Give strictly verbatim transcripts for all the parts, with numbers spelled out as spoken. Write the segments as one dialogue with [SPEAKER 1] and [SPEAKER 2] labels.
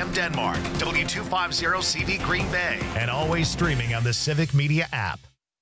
[SPEAKER 1] M Denmark, W two fifty C V Green Bay, and always streaming on the Civic Media app.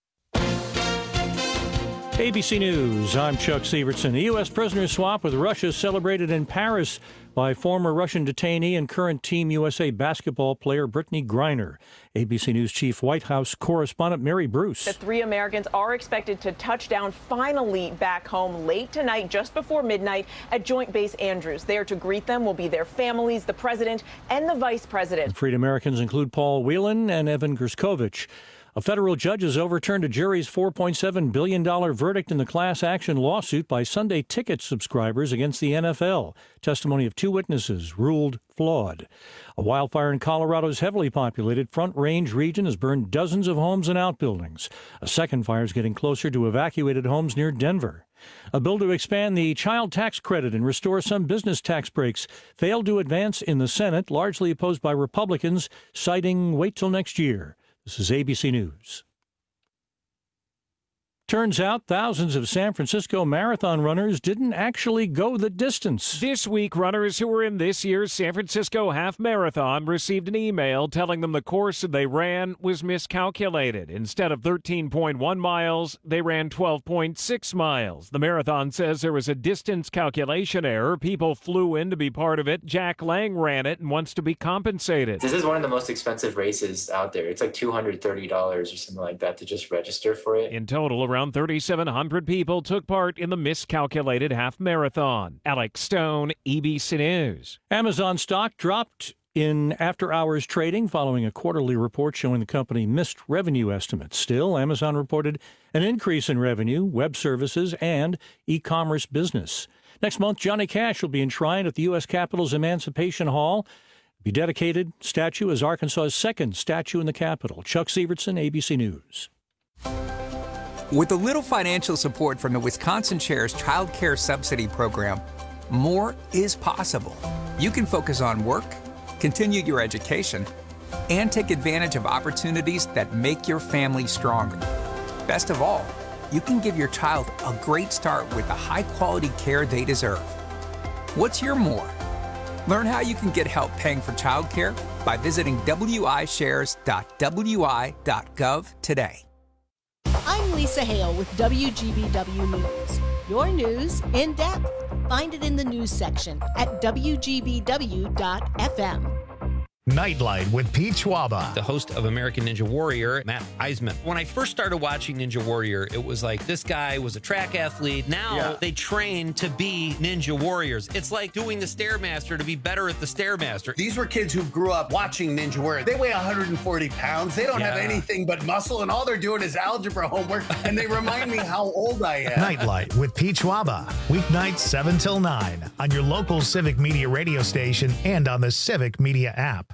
[SPEAKER 2] A B C News, I'm Chuck Sievertson. A U S prisoner swap with Russia celebrated in Paris by former Russian detainee and current Team U S A basketball player Brittany Griner. A B C News Chief White House correspondent Mary Bruce.
[SPEAKER 3] The three Americans are expected to touch down finally back home late tonight, just before midnight, at Joint Base Andrews. There to greet them will be their families, the president, and the vice president.
[SPEAKER 2] Freed Americans include Paul Whelan and Evan Gerskovich. A federal judge has overturned a jury's four point seven billion dollars verdict in the class action lawsuit by Sunday Ticket subscribers against the N F L. Testimony of two witnesses ruled flawed. A wildfire in Colorado's heavily populated Front Range region has burned dozens of homes and outbuildings. A second fire is getting closer to evacuated homes near Denver. A bill to expand the child tax credit and restore some business tax breaks failed to advance in the Senate, largely opposed by Republicans, citing wait till next year. This is A B C News. Turns out thousands of San Francisco marathon runners didn't actually go the distance.
[SPEAKER 4] This week, runners who were in this year's San Francisco Half Marathon received an email telling them the course they ran was miscalculated. Instead of thirteen point one miles, they ran twelve point six miles. The marathon says there was a distance calculation error. People flew in to be part of it. Jack Lang ran it and wants to be compensated.
[SPEAKER 5] This is one of the most expensive races out there. It's like two hundred thirty dollars or something like that to just register for it.
[SPEAKER 4] In total, around Around thirty-seven hundred people took part in the miscalculated half marathon. Alex Stone, E B C News.
[SPEAKER 2] Amazon stock dropped in after-hours trading following a quarterly report showing the company missed revenue estimates. Still, Amazon reported an increase in revenue, web services, and e-commerce business. Next month, Johnny Cash will be enshrined at the U S Capitol's Emancipation Hall. The dedicated statue is Arkansas's second statue in the Capitol. Chuck Sievertson, A B C News.
[SPEAKER 6] With a little financial support from the Wisconsin Shares Child Care Subsidy Program, more is possible. You can focus on work, continue your education, and take advantage of opportunities that make your family stronger. Best of all, you can give your child a great start with the high-quality care they deserve. What's your more? Learn how you can get help paying for child care by visiting w i shares dot w i dot gov today.
[SPEAKER 7] I'm Lisa Hale with W G B W News. Your news in depth. Find it in the news section at w g b w dot f m.
[SPEAKER 1] Nightlight with Pete Schwaba.
[SPEAKER 8] The host of American Ninja Warrior, Matt Eisman. When I first started watching Ninja Warrior, it was like this guy was a track athlete. Now yeah. they train to be Ninja Warriors. It's like doing the Stairmaster to be better at the Stairmaster.
[SPEAKER 9] These were kids who grew up watching Ninja Warrior. They weigh one hundred forty pounds. They don't yeah. have anything but muscle, and all they're doing is algebra homework, and they remind me how old I am.
[SPEAKER 1] Nightlight with Pete Schwaba. Weeknights seven till nine on your local Civic Media radio station and on the Civic Media app.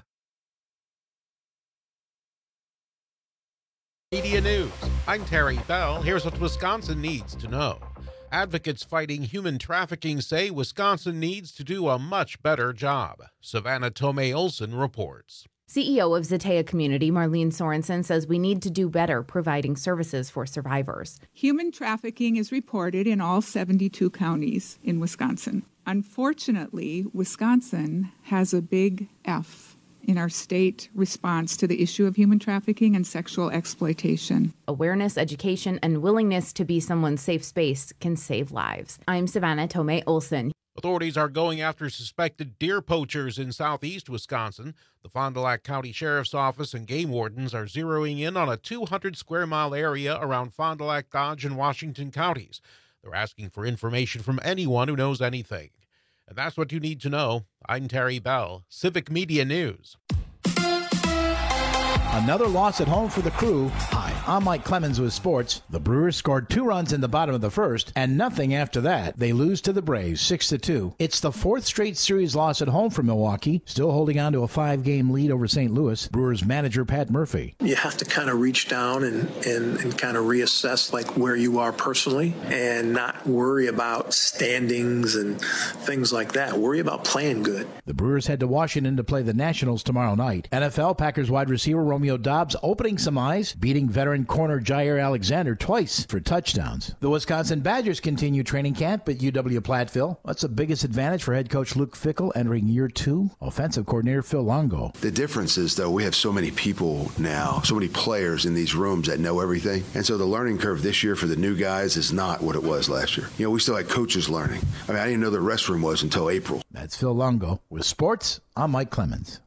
[SPEAKER 10] Media News. I'm Terry Bell. Here's what Wisconsin needs to know. Advocates fighting human trafficking say Wisconsin needs to do a much better job. Savannah Tomei Olson reports.
[SPEAKER 11] C E O of Zetea Community, Marlene Sorensen, says we need to do better providing services for survivors.
[SPEAKER 12] Human trafficking is reported in all seventy-two counties in Wisconsin. Unfortunately, Wisconsin has a big F in our state response to the issue of human trafficking and sexual exploitation.
[SPEAKER 11] Awareness, education, and willingness to be someone's safe space can save lives. I'm Savannah Tomei Olson.
[SPEAKER 10] Authorities are going after suspected deer poachers in southeast Wisconsin. The Fond du Lac County Sheriff's Office and game wardens are zeroing in on a two hundred square mile area around Fond du Lac, Dodge, and Washington counties. They're asking for information from anyone who knows anything. And that's what you need to know. I'm Terry Bell, Civic Media News.
[SPEAKER 13] Another loss at home for the Crew. Hi, I'm Mike Clemens with sports. The Brewers scored two runs in the bottom of the first and nothing after that. They lose to the Braves six to two. It's the fourth straight series loss at home for Milwaukee, still holding on to a five-game lead over Saint Louis. Brewers manager Pat Murphy.
[SPEAKER 14] You have to kind of reach down and, and, and kind of reassess like where you are personally and not worry about standings and things like that. Worry about playing good.
[SPEAKER 13] The Brewers head to Washington to play the Nationals tomorrow night. N F L Packers wide receiver Romeo Romeo Dobbs opening some eyes, beating veteran corner Jair Alexander twice for touchdowns. The Wisconsin Badgers continue training camp at U W-Platteville. What's the biggest advantage for head coach Luke Fickell entering year two? Offensive coordinator Phil Longo.
[SPEAKER 15] The difference is, though, we have so many people now, so many players in these rooms that know everything. And so the learning curve this year for the new guys is not what it was last year. You know, we still had coaches learning. I mean, I didn't know the restroom was until April.
[SPEAKER 13] That's Phil Longo. With sports, I'm Mike Clemens.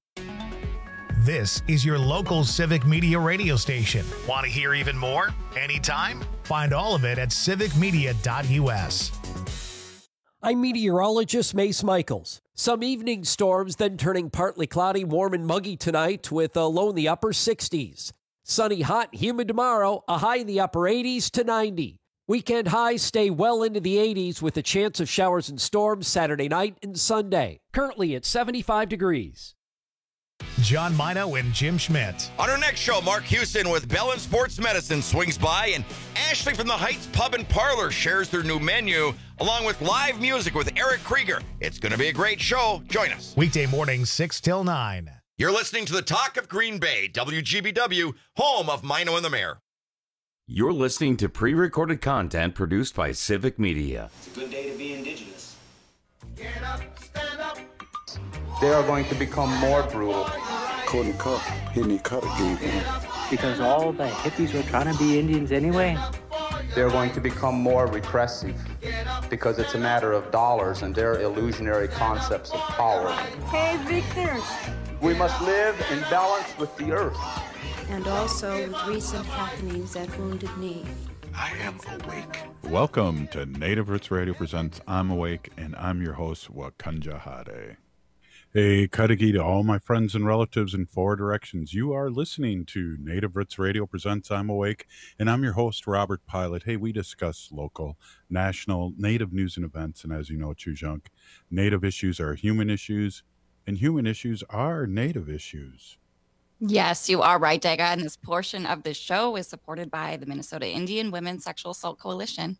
[SPEAKER 1] This is your local Civic Media radio station. Want to hear even more? Anytime? Find all of it at civic media dot u s.
[SPEAKER 16] I'm meteorologist Mace Michaels. Some evening storms, then turning partly cloudy, warm and muggy tonight with a low in the upper sixties. Sunny, hot, humid tomorrow, a high in the upper eighties to ninety. Weekend highs stay well into the eighties with a chance of showers and storms Saturday night and Sunday. Currently at seventy-five degrees.
[SPEAKER 1] John Mino and Jim Schmidt.
[SPEAKER 17] On our next show, Mark Houston with Bellin Sports Medicine swings by, and Ashley from the Heights Pub and Parlor shares their new menu, along with live music with Eric Krieger. It's going to be a great show. Join us.
[SPEAKER 1] Weekday mornings, six till nine.
[SPEAKER 17] You're listening to the Talk of Green Bay, W G B W, home of Mino and the Mayor.
[SPEAKER 18] You're listening to pre-recorded content produced by Civic Media.
[SPEAKER 19] It's a good day to be indigenous. Get up, stand up.
[SPEAKER 20] They are going to become more brutal.
[SPEAKER 21] Couldn't cut, hitting cut again.
[SPEAKER 22] Because all the hippies were trying to be Indians anyway.
[SPEAKER 20] They're going to become more repressive because it's a matter of dollars and their illusionary concepts of power.
[SPEAKER 23] Hey, Victor.
[SPEAKER 20] We must live in balance with the earth.
[SPEAKER 23] And also with recent happenings at Wounded Knee.
[SPEAKER 21] I am awake.
[SPEAKER 24] Welcome to Native Roots Radio presents I'm Awake, and I'm your host, Wakanja Hade. Hey, Kadagi to all my friends and relatives in four directions. You are listening to Native Roots Radio presents I'm Awake, and I'm your host, Robert Pilot. Hey, we discuss local, national, Native news and events, and as you know, Chujunk, Native issues are human issues, and human issues are Native issues.
[SPEAKER 25] Yes, you are right, Dega, and this portion of the show is supported by the Minnesota Indian Women's Sexual Assault Coalition.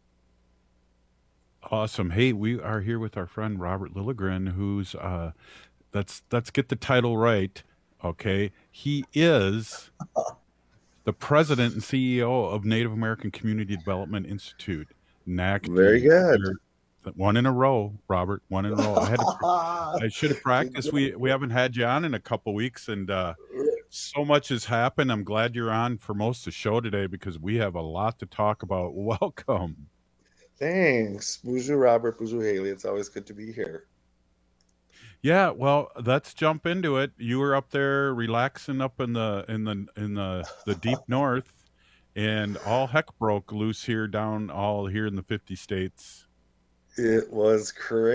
[SPEAKER 24] Awesome. Hey, we are here with our friend Robert Lilligren, who's uh let's let's get the title right. Okay. He is the president and C E O of Native American Community Development Institute. N A C.
[SPEAKER 26] Very good.
[SPEAKER 24] One in a row, Robert. One in a row. I had to, I should have practiced. We we haven't had you on in a couple weeks, and uh so much has happened. I'm glad you're on for most of the show today because we have a lot to talk about. Welcome.
[SPEAKER 26] Thanks. Bonjour, Robert. Bonjour, Haley. It's always good to be here.
[SPEAKER 24] Yeah, well, let's jump into it. You were up there relaxing up in the in the in the, the deep north, and all heck broke loose here down all here in the fifty states.
[SPEAKER 26] It was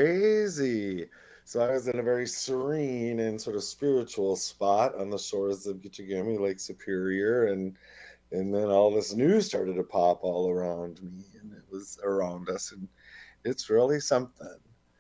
[SPEAKER 26] crazy. So I was in a very serene and sort of spiritual spot on the shores of Gitchagami, Lake Superior, and and then all this news started to pop all around me, and it was around us, and it's really something.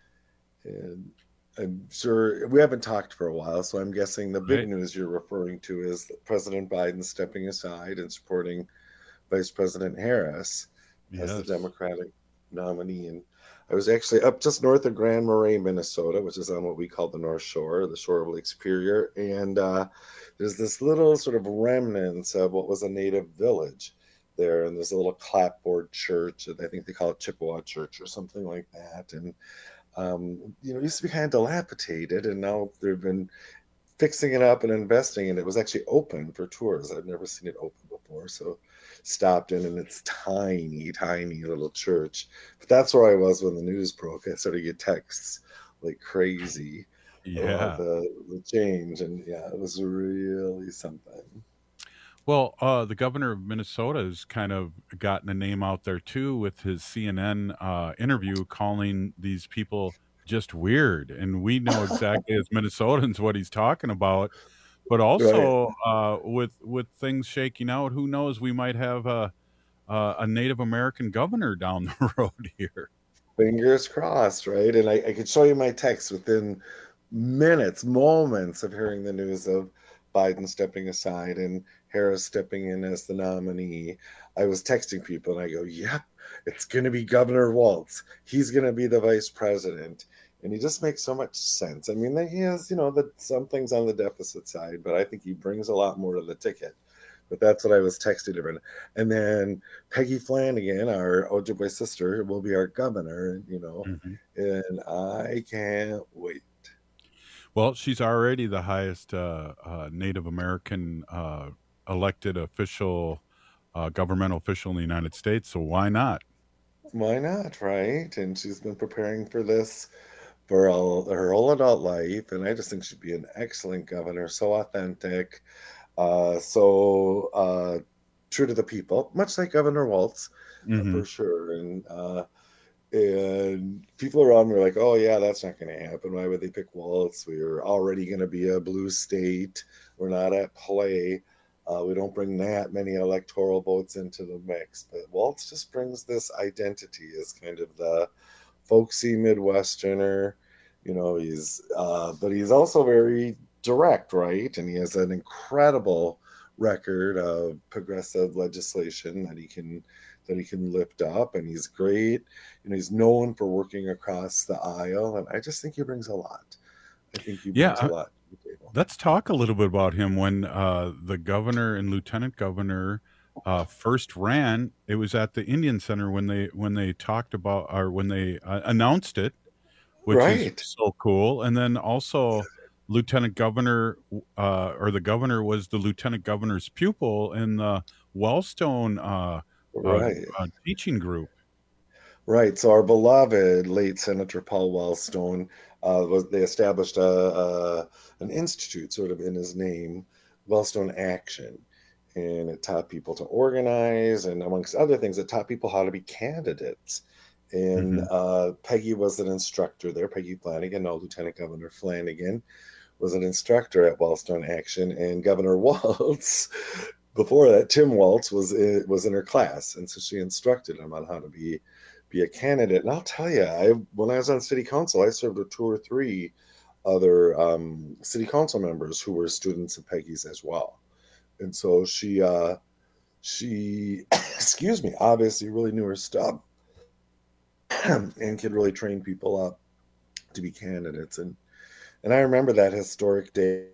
[SPEAKER 26] And I'm sure we haven't talked for a while, so I'm guessing the big right. news you're referring to is President Biden stepping aside and supporting Vice President Harris yes. as the Democratic nominee. And I was actually up just north of Grand Marais, Minnesota, which is on what we call the North Shore, the shore of Lake Superior. And uh, there's this little sort of remnants of what was a native village there. And there's a little clapboard church. I think they call it Chippewa Church or something like that. And, um, you know, it used to be kind of dilapidated. And now they've been fixing it up and investing in it. It was actually open for tours. I've never seen it open before. So stopped in, and it's tiny, tiny little church. But that's where I was when the news broke. I started to get texts like crazy.
[SPEAKER 24] Yeah,
[SPEAKER 26] the, the change, and yeah, it was really something.
[SPEAKER 24] Well, uh, the governor of Minnesota has kind of gotten a name out there too with his C N N uh, interview, calling these people just weird, and we know exactly as Minnesotans what he's talking about. But also, right. uh, with with things shaking out, who knows? We might have a a, a Native American governor down the road here.
[SPEAKER 26] Fingers crossed, right? And I, I could show you my text within minutes, moments of hearing the news of Biden stepping aside and Harris stepping in as the nominee. I was texting people, and I go, "Yep, it's going to be Governor Walz. He's going to be the vice president." and he just makes so much sense. I mean, he has, you know, the, some things on the deficit side, but I think he brings a lot more to the ticket. But that's what I was texting her. And then Peggy Flanagan, our Ojibwe sister, will be our governor, you know, mm-hmm. and I can't wait.
[SPEAKER 24] Well, she's already the highest uh, uh, Native American uh, elected official, uh, governmental official in the United States, so why not?
[SPEAKER 26] Why not, right? And she's been preparing for this for all, her whole adult life, and I just think she'd be an excellent governor, so authentic. Uh, so uh, true to the people, much like Governor Walz, mm-hmm. uh, for sure. And uh, and people around me are like, "Oh yeah, that's not going to happen. Why would they pick Walz? We're already going to be a blue state. We're not at play. Uh, we don't bring that many electoral votes into the mix." But Walz just brings this identity as kind of the folksy Midwesterner. You know, he's uh, but he's also very direct, right? And he has an incredible record of progressive legislation that he can that he can lift up, and he's great. You know, he's known for working across the aisle, and I just think he brings a lot. I think he brings
[SPEAKER 24] yeah,
[SPEAKER 26] a lot to the table.
[SPEAKER 24] Let's talk a little bit about him. When uh, the governor and lieutenant governor uh, first ran, it was at the Indian Center when they when they talked about or when they uh, announced it, which
[SPEAKER 26] right.
[SPEAKER 24] is so cool. And then also, lieutenant governor uh, or the governor was the lieutenant governor's pupil in the Wellstone uh,
[SPEAKER 26] right.
[SPEAKER 24] uh, uh, teaching group.
[SPEAKER 26] Right. So our beloved late Senator Paul Wellstone, uh, was they established a, a an institute sort of in his name, Wellstone Action, and it taught people to organize, and amongst other things, it taught people how to be candidates. And mm-hmm. uh, Peggy was an instructor there. Peggy Flanagan, now Lieutenant Governor Flanagan, was an instructor at Wellstone Action, and Governor Walz, before that, Tim Walz was in, was in her class, and so she instructed him on how to be be a candidate. And I'll tell you, I when I was on city council, I served with two or three other um, city council members who were students of Peggy's as well, and so she uh, she excuse me, obviously really knew her stuff and could really train people up to be candidates. And And I remember that historic day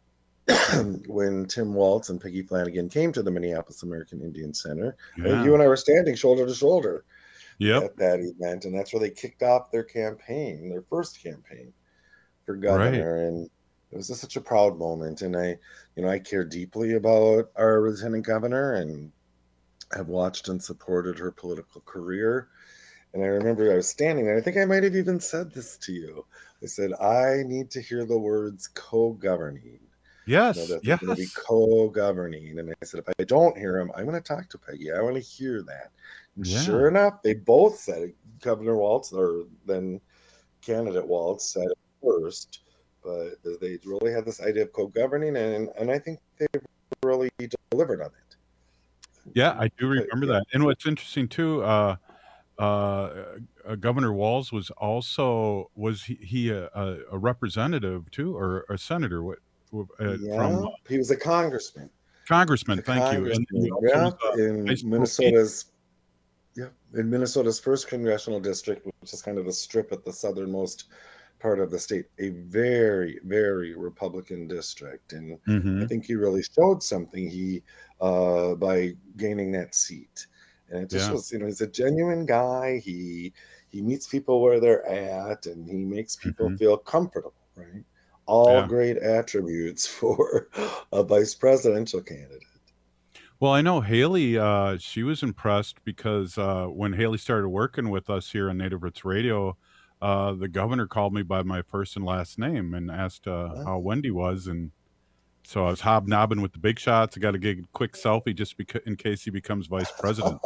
[SPEAKER 26] when Tim Walz and Peggy Flanagan came to the Minneapolis American Indian Center.
[SPEAKER 24] Yeah.
[SPEAKER 26] You and I were standing shoulder to shoulder
[SPEAKER 24] yep.
[SPEAKER 26] at that event. And that's where they kicked off their campaign, their first campaign for governor. Right. And it was just such a proud moment. And I, you know, I care deeply about our lieutenant governor and have watched and supported her political career. And I remember I was standing there. I think I might have even said this to you. I said, I need to hear the words co-governing.
[SPEAKER 24] Yes,
[SPEAKER 26] you know,
[SPEAKER 24] yes.
[SPEAKER 26] Going to be co-governing. And I said, if I don't hear them, I'm going to talk to Peggy. I want to hear that. And yeah. Sure enough, they both said it. Governor Walz, or then candidate Walz, said it first. But they really had this idea of co-governing, and, and I think they really delivered on it.
[SPEAKER 24] Yeah, I do remember yeah. that. And what's interesting, too, uh, Uh, uh, Governor Walz was also was he, he a, a representative too, or a senator? What? Uh,
[SPEAKER 26] yeah,
[SPEAKER 24] from,
[SPEAKER 26] he was a congressman.
[SPEAKER 24] Congressman, thank
[SPEAKER 26] congressman.
[SPEAKER 24] you.
[SPEAKER 26] And, yeah, was, uh, in Minnesota's, yeah, in Minnesota's first congressional district, which is kind of the strip at the southernmost part of the state, a very, very Republican district, and mm-hmm. I think he really showed something. He uh, by gaining that seat. And it just yeah. was, you know, he's a genuine guy. He he meets people where they're at, and he makes people mm-hmm. feel comfortable, right? All yeah. great attributes for a vice presidential candidate.
[SPEAKER 24] Well, I know Haley, uh, she was impressed because uh, when Haley started working with us here on Native Roots Radio, uh, the governor called me by my first and last name and asked uh, oh. how Wendy was, and so I was hobnobbing with the big shots. I got to get a quick selfie just beca- in case he becomes vice president.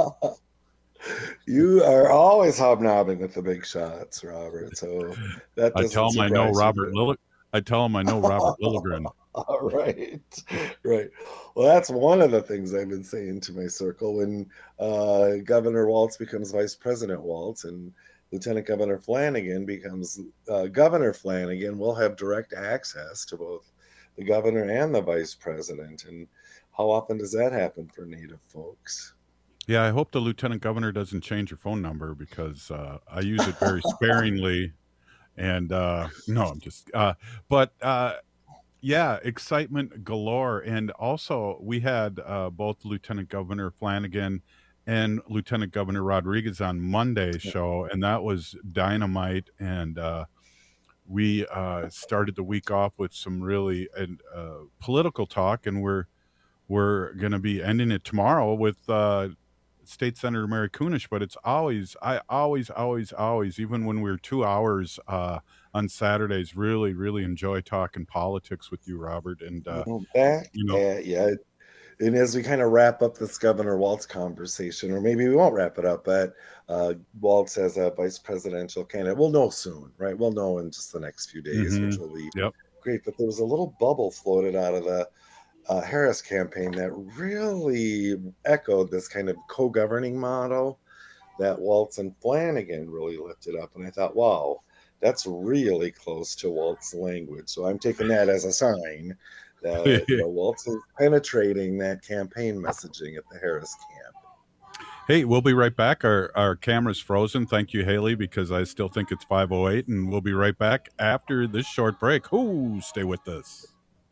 [SPEAKER 26] You are always hobnobbing with the big shots, Robert. So that
[SPEAKER 24] I tell him I know Robert Lill- I tell him I know Robert Lilligren.
[SPEAKER 26] All right, right. Well, that's one of the things I've been saying to my circle when uh, Governor Walz becomes Vice President Walz and Lieutenant Governor Flanagan becomes uh, Governor Flanagan. We'll have direct access to both the governor and the vice president. And how often does that happen for Native folks?
[SPEAKER 24] Yeah, I hope the lieutenant governor doesn't change your phone number because uh, I use it very sparingly. And uh, no, I'm just, uh, but uh, yeah, excitement galore. And also, we had uh, both Lieutenant Governor Flanagan and Lieutenant Governor Rodriguez on Monday's show, and that was dynamite. And uh, we uh, started the week off with some really uh, political talk, and we're we're going to be ending it tomorrow with uh, State Senator Mary Kunesh. But it's always, I always, always, always, even when we're two hours uh, on Saturdays, really, really enjoy talking politics with you, Robert. And uh,
[SPEAKER 26] Back,
[SPEAKER 24] you know,
[SPEAKER 26] at, yeah. And as we kind of wrap up this Governor Walz conversation, or maybe we won't wrap it up, but uh, Walz as a vice presidential candidate, we'll know soon, right? We'll know in just the next few days,
[SPEAKER 24] Mhm.
[SPEAKER 26] which will be
[SPEAKER 24] Yep.
[SPEAKER 26] great. But there was a little bubble floated out of the uh, Harris campaign that really echoed this kind of co-governing model that Walz and Flanagan really lifted up. And I thought, wow, that's really close to Walz's language. So I'm taking that as a sign that you know, Walz is penetrating that campaign messaging at the Harris camp.
[SPEAKER 24] Hey, we'll be right back. Our our camera's frozen. Thank you, Haley, because I still think it's five oh eight, and we'll be right back after this short break. Ooh, stay with us.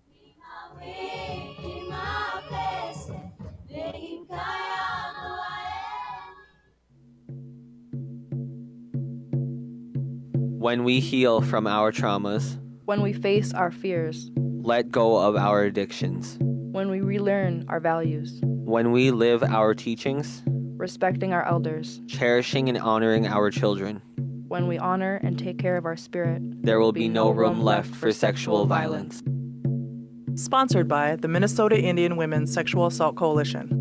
[SPEAKER 2] When we heal from our traumas,
[SPEAKER 3] When we face our fears,
[SPEAKER 2] let go of our addictions,
[SPEAKER 3] when we relearn our values,
[SPEAKER 2] when we live our teachings,
[SPEAKER 3] respecting our elders,
[SPEAKER 2] cherishing and honoring our children,
[SPEAKER 3] when we honor and take care of our spirit,
[SPEAKER 2] there will be no room left for sexual violence.
[SPEAKER 4] Sponsored by the Minnesota Indian Women's Sexual Assault Coalition.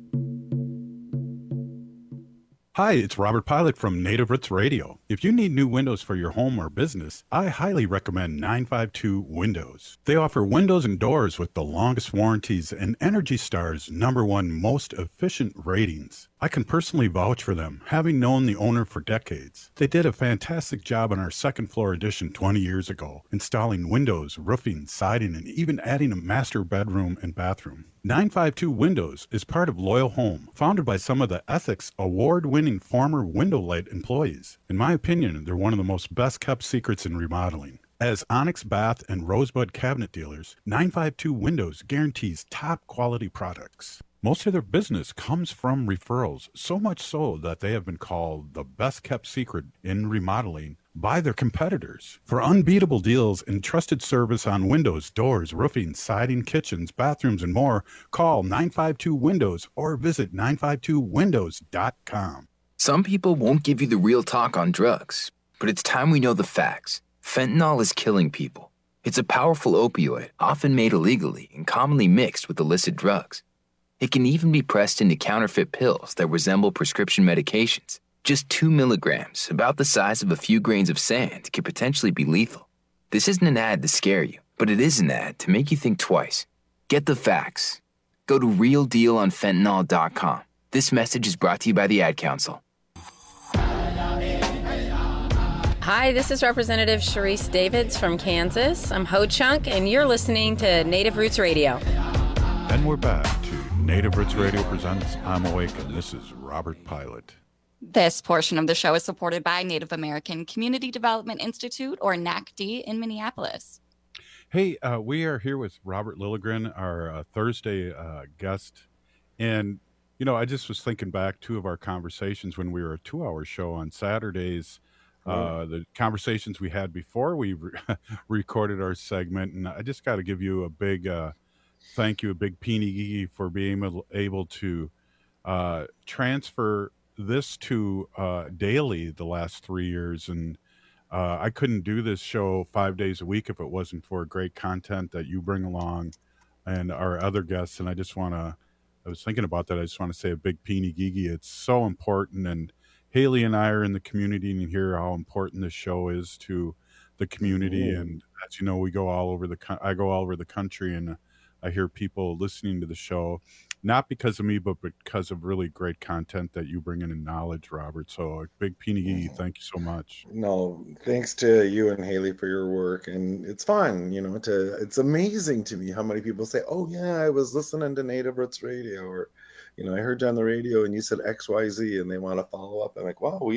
[SPEAKER 24] Hi, it's Robert Pilot from Native Roots Radio. If you need new windows for your home or business, I highly recommend nine five two Windows. They offer windows and doors with the longest warranties and Energy Star's number one most efficient ratings. I can personally vouch for them, having known the owner for decades. They did a fantastic job on our second floor addition twenty years ago, installing windows, roofing, siding, and even adding a master bedroom and bathroom. nine five two Windows is part of Loyal Home, founded by some of the Ethics award-winning former Window Light employees. In my opinion, they're one of the most best-kept secrets in remodeling. As Onyx Bath and Rosebud cabinet dealers, nine five two Windows guarantees top-quality products. Most of their business comes from referrals, so much so that they have been called the best-kept secret in remodeling by their competitors. For unbeatable deals and trusted service on windows, doors, roofing, siding, kitchens, bathrooms, and more, call nine five two Windows or visit nine five two windows dot com.
[SPEAKER 5] Some people won't give you the real talk on drugs, but it's time we know the facts. Fentanyl is killing people. It's a powerful opioid, often made illegally and commonly mixed with illicit drugs. It can even be pressed into counterfeit pills that resemble prescription medications. Just two milligrams, about the size of a few grains of sand, could potentially be lethal. This isn't an ad to scare you, but it is an ad to make you think twice. Get the facts. Go to real deal on fentanyl dot com. This message is brought to you by the Ad Council.
[SPEAKER 6] Hi, this is Representative Sharice Davids from Kansas. I'm Ho Chunk, and you're listening to Native Roots Radio.
[SPEAKER 24] And we're back to Native Roots Radio presents I'm Awake, and this is Robert Pilot.
[SPEAKER 25] This portion of the show is supported by Native American Community Development Institute, or N A C D, in Minneapolis.
[SPEAKER 24] Hey, uh, we are here with Robert Lilligren, our uh, Thursday uh, guest. And, you know, I just was thinking back two of our conversations when we were a two-hour show on Saturdays, uh, the conversations we had before we re- recorded our segment. And I just got to give you a big uh, thank you, a big peeny gee for being able, able to uh, transfer this to uh, daily the last three years. And uh, I couldn't do this show five days a week if it wasn't for great content that you bring along and our other guests. And I just want to, I was thinking about that. I just want to say a big peeny gigi. It's so important. And Haley and I are in the community and hear how important this show is to the community.
[SPEAKER 26] Mm.
[SPEAKER 24] And as you know, we go all over the, co- I go all over the country, and I hear people listening to the show, not because of me, but because of really great content that you bring in and knowledge, Robert. So a big peeny, thank you so much.
[SPEAKER 26] No, thanks to you and Haley for your work. And it's fun, you know, to, it's amazing to me how many people say, oh yeah, I was listening to Native Roots Radio, or, you know, I heard you on the radio and you said X Y Z, and they want to follow up. I'm like, wow, yeah,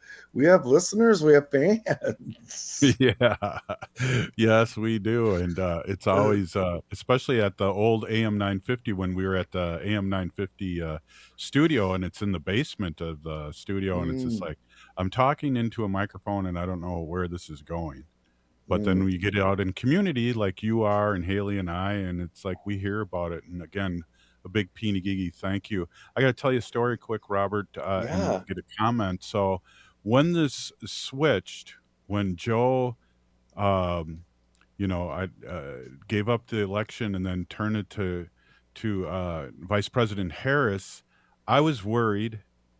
[SPEAKER 26] we have listeners, we have fans.
[SPEAKER 24] Yeah, yes, we do, and uh, it's always, uh, especially at the old A M nine fifty when we were at the A M nine fifty uh, studio, and it's in the basement of the studio, and it's just
[SPEAKER 26] Mm.
[SPEAKER 24] like I'm talking into a microphone, and I don't know where this is going. But then
[SPEAKER 26] Mm.
[SPEAKER 24] we get out in community like you are and Haley and I, and it's like we hear about it. And again, a big peeny gigi thank you. I got to tell you a story quick, Robert, uh,
[SPEAKER 26] Yeah.
[SPEAKER 24] and get a comment. So when this switched, when Joe, um, you know, I uh, gave up the election and then turned it to to uh, Vice President Harris, I was worried,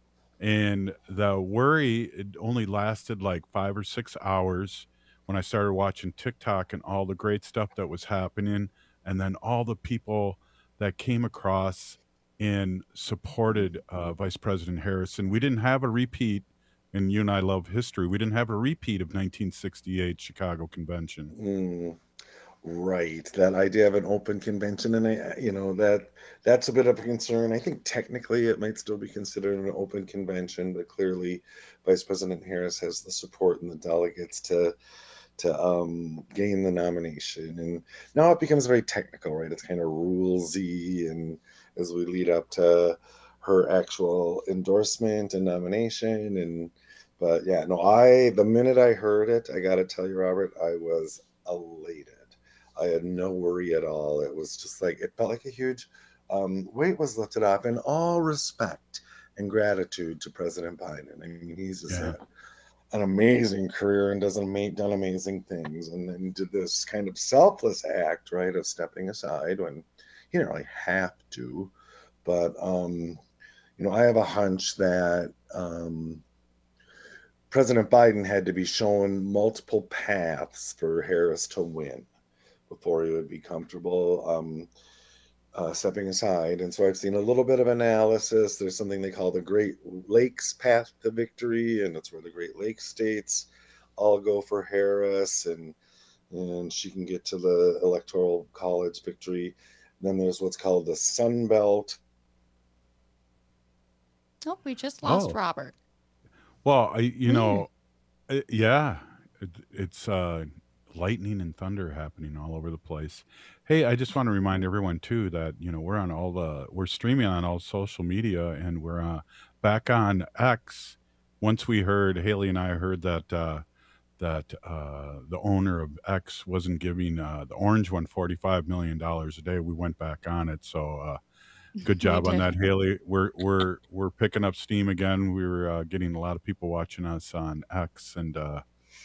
[SPEAKER 24] and the worry it only lasted like five or six hours when I started watching TikTok and all the great stuff that was happening, and then all the people that came across and supported uh, Vice President Harris. And we didn't have a repeat, and you and I love history. We didn't have a repeat of nineteen sixty-eight Chicago Convention.
[SPEAKER 26] Mm. Right. That idea of an open convention, and I, you know, that that's a bit of a concern. I think technically it might still be considered an open convention, but clearly Vice President Harris has the support and the delegates to to um, gain the nomination. And now it becomes very technical, right? It's kind of rulesy, and as we lead up to her actual endorsement and nomination, and but yeah, no, I the minute I heard it, I got to tell you, Robert, I was elated. I had no worry at all. It was just like, it felt like a huge um, weight was lifted off, in all respect and gratitude to President Biden. I mean, he's just
[SPEAKER 24] Yeah.
[SPEAKER 26] had an amazing career and does ama- done amazing things. And then did this kind of selfless act, right, of stepping aside when he didn't really have to. But, um, you know, I have a hunch that um, President Biden had to be shown multiple paths for Harris to win before he would be comfortable um, uh, stepping aside. And so I've seen a little bit of analysis. There's something they call the Great Lakes path to victory, and it's where the Great Lakes states all go for Harris, and and she can get to the Electoral College victory. Then there's what's called the Sun Belt.
[SPEAKER 25] Oh, we just lost
[SPEAKER 24] Oh.
[SPEAKER 25] Robert.
[SPEAKER 24] Well, I, you know, uh, yeah, it, it's uh, lightning and thunder happening all over the place. Hey, I just want to remind everyone too that you know we're on all the we're streaming on all social media, and we're uh, back on X. Once we heard Haley and I heard that uh, that uh, the owner of X wasn't giving uh, the orange one forty-five million dollars a day, we went back on it. So. Uh, Good job on
[SPEAKER 25] did.
[SPEAKER 24] that, Haley. We're we're we're picking up steam again. We're uh, getting a lot of people watching us on X, and uh,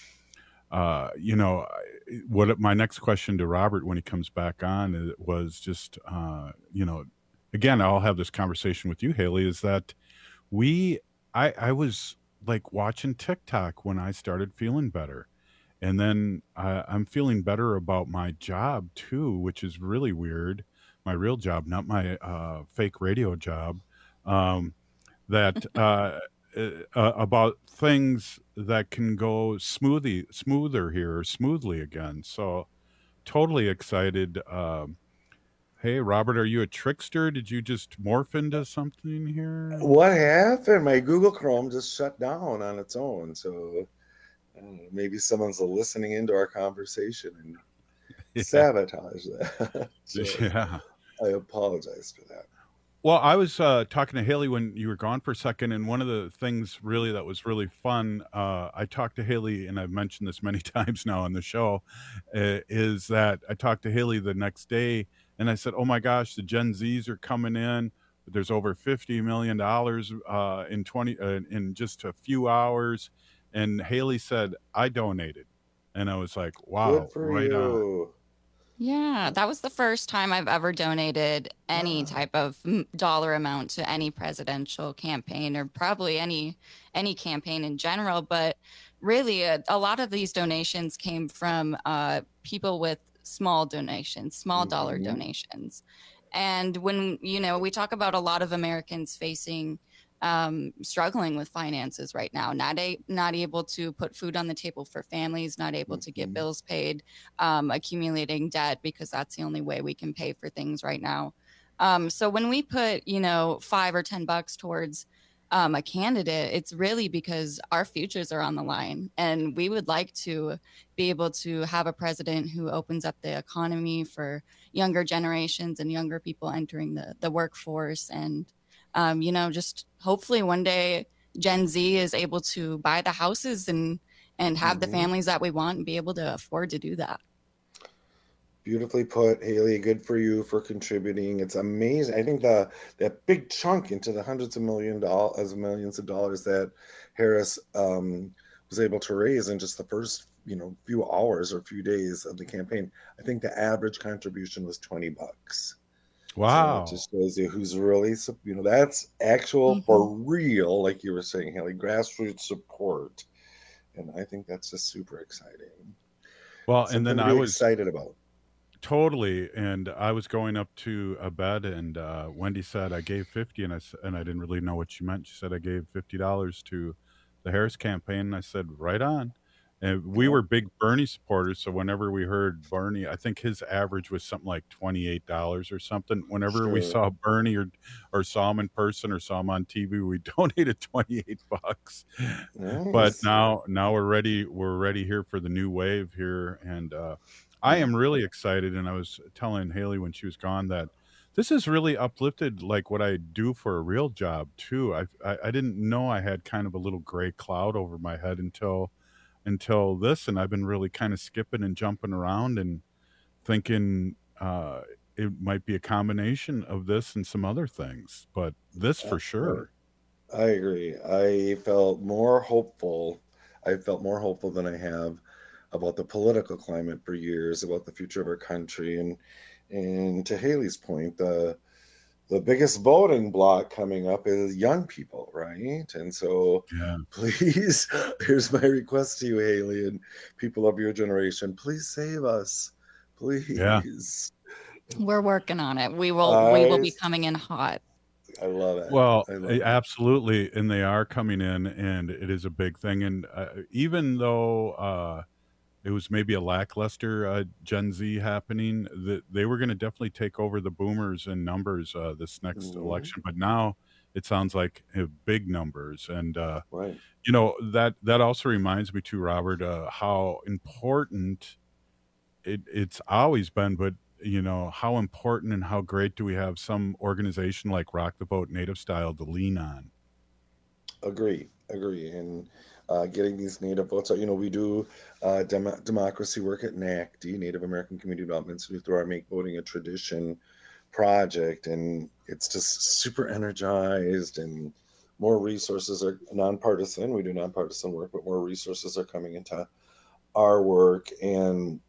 [SPEAKER 24] uh, you know, I- what my next question to Robert when he comes back on is- was just, uh, you know, again, I'll have this conversation with you, Haley. Is that we? I I was like watching TikTok when I started feeling better, and then I, I'm feeling better about my job too, which is really weird. My real job, not my uh, fake radio job. Um, that uh, uh, about things that can go smoothly, smoother here, or smoothly again. So totally excited. Um, hey, Robert, are you a trickster? Did you just morph into something here?
[SPEAKER 26] What happened? My Google Chrome just shut down on its own. So I don't know, maybe someone's listening into our conversation and
[SPEAKER 24] Yeah.
[SPEAKER 26] sabotage that. So
[SPEAKER 24] Yeah.
[SPEAKER 26] I apologize for that.
[SPEAKER 24] Well, I was uh, talking to Haley when you were gone for a second, and one of the things really that was really fun, uh, I talked to Haley, and I've mentioned this many times now on the show, uh, is that I talked to Haley the next day, and I said, "Oh my gosh, the Gen Zs are coming in. There's over fifty million dollars uh, in twenty uh, in just a few hours," and Haley said, "I donated," and I was like, "Wow,
[SPEAKER 26] Good for
[SPEAKER 24] right on."
[SPEAKER 26] you.
[SPEAKER 25] Yeah, that was the first time I've ever donated any type of m- dollar amount to any presidential campaign, or probably any any campaign in general. But really, a, a lot of these donations came from uh, people with small donations, small dollar
[SPEAKER 26] Mhm.
[SPEAKER 25] donations. And when, you know, we talk about a lot of Americans facing um, struggling with finances right now, not a, not able to put food on the table for families, not able to get bills paid, um, accumulating debt because that's the only way we can pay for things right now. Um, so when we put, you know, five or ten bucks towards um, a candidate, it's really because our futures are on the line. And we would like to be able to have a president who opens up the economy for younger generations and younger people entering the, the workforce. And, um, you know, just hopefully one day Gen Z is able to buy the houses and, and have mm-hmm. the families that we want and be able to afford to do that.
[SPEAKER 26] Beautifully put, Haley. Good for you for contributing. It's amazing. I think the that big chunk into the hundreds of million dollars, millions of dollars that Harris um, was able to raise in just the first, you know, few hours or few days of the campaign. I think the average contribution was twenty bucks.
[SPEAKER 24] Wow!
[SPEAKER 26] So it just shows you who's really, you know, that's actual mm-hmm. for real, like you were saying, Haley, grassroots support, and I think that's just super exciting.
[SPEAKER 24] Well,
[SPEAKER 26] Something
[SPEAKER 24] and then
[SPEAKER 26] to
[SPEAKER 24] I
[SPEAKER 26] be
[SPEAKER 24] was
[SPEAKER 26] excited about.
[SPEAKER 24] Totally, and I was going up to a bed, and uh, Wendy said I gave fifty, and I s- and I didn't really know what she meant. She said I gave fifty dollars to the Harris campaign, and I said right on. And we were big Bernie supporters, so whenever we heard Bernie, I think his average was something like twenty-eight dollars or something. Whenever we
[SPEAKER 26] Sure.
[SPEAKER 24] saw Bernie or or saw him in person or saw him on T V, we donated twenty-eight bucks. But
[SPEAKER 26] Nice.
[SPEAKER 24] now now we're ready. We're ready here for the new wave here, and uh, I am really excited. And I was telling Haley when she was gone that this has really uplifted like what I do for a real job too. I, I I didn't know I had kind of a little gray cloud over my head until until this, and I've been really kind of skipping and jumping around and thinking uh, it might be a combination of this and some other things, but this for sure.
[SPEAKER 26] I agree. I felt more hopeful. I felt more hopeful than I have about the political climate for years, about the future of our country, and and to Haley's point, the the biggest voting block coming up is young people, right? And so,
[SPEAKER 24] Yeah.
[SPEAKER 26] please, here's my request to you, Haley, and people of your generation: please save us, please.
[SPEAKER 24] Yeah.
[SPEAKER 25] We're working on it. We will we will be
[SPEAKER 26] I
[SPEAKER 25] coming in hot.
[SPEAKER 26] I love it.
[SPEAKER 24] Well,
[SPEAKER 26] I love
[SPEAKER 24] a-
[SPEAKER 26] it.
[SPEAKER 24] absolutely, and they are coming in, and it is a big thing. And uh, even though uh, it was maybe a lackluster uh, Gen Z happening, that they were going to definitely take over the boomers in numbers uh, this next
[SPEAKER 26] Mhm.
[SPEAKER 24] election. But now it sounds like uh, big numbers, and uh,
[SPEAKER 26] Right.
[SPEAKER 24] you know that that also reminds me too, Robert, uh, how important it it's always been, but you know how important and how great do we have some organization like Rock the Vote Native Style to lean on.
[SPEAKER 26] Agree, agree. And uh, getting these native votes out, you know, we do uh, dem- democracy work at N A C D, Native American Community Development Institute, through our Make Voting a Tradition project. And it's just super energized, and more resources are nonpartisan. We do nonpartisan work, but more resources are coming into our work. And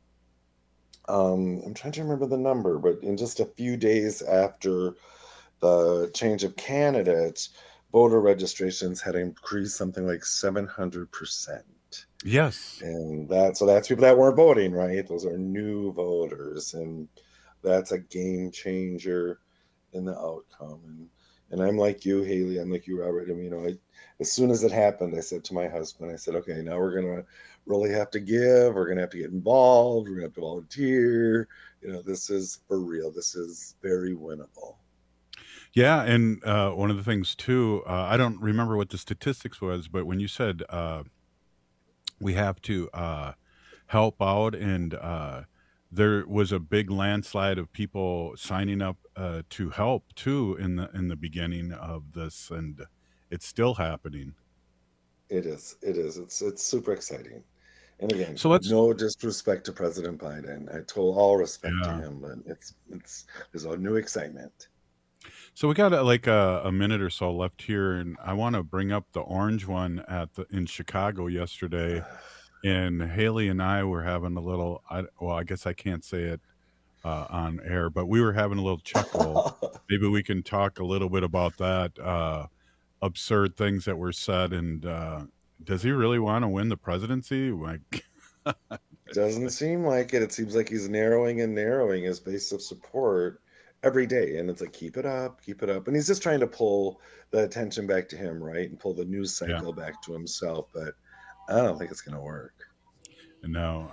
[SPEAKER 26] um, I'm trying to remember the number, but in just a few days after the change of candidates, voter registrations had increased something like seven hundred percent.
[SPEAKER 24] Yes.
[SPEAKER 26] And that, so that's people that weren't voting, right? Those are new voters, and that's a game changer in the outcome. And and I'm like you, Haley. I'm like you, Robert. I mean, you know, I, as soon as it happened, I said to my husband, I said, okay, now we're gonna really have to give. We're gonna have to get involved. We're gonna have to volunteer. You know, this is for real. This is very winnable.
[SPEAKER 24] Yeah, and uh, one of the things too, uh, I don't remember what the statistics was, but when you said uh, we have to uh, help out, and uh, there was a big landslide of people signing up uh, to help too in the in the beginning of this, and it's still happening.
[SPEAKER 26] It is. It is. It's it's super exciting. And again,
[SPEAKER 24] So let's.
[SPEAKER 26] no disrespect to President Biden. I told all respect to
[SPEAKER 24] Yeah.
[SPEAKER 26] him, but it's it's there's a new excitement.
[SPEAKER 24] So we got uh, like a, a minute or so left here, and I want to bring up the orange one at the in Chicago yesterday. And Haley and I were having a little. I, well, I guess I can't say it uh, on air, but we were having a little chuckle. Maybe we can talk a little bit about that. Uh, absurd things that were said, and uh, does he really want to win the presidency? Like,
[SPEAKER 26] Doesn't seem like it. It seems like he's narrowing and narrowing his base of support every day. And it's like, keep it up, keep it up. And he's just trying to pull the attention back to him, right? And pull the news
[SPEAKER 24] yeah,
[SPEAKER 26] cycle back to himself. But I don't think it's going to work.
[SPEAKER 24] no.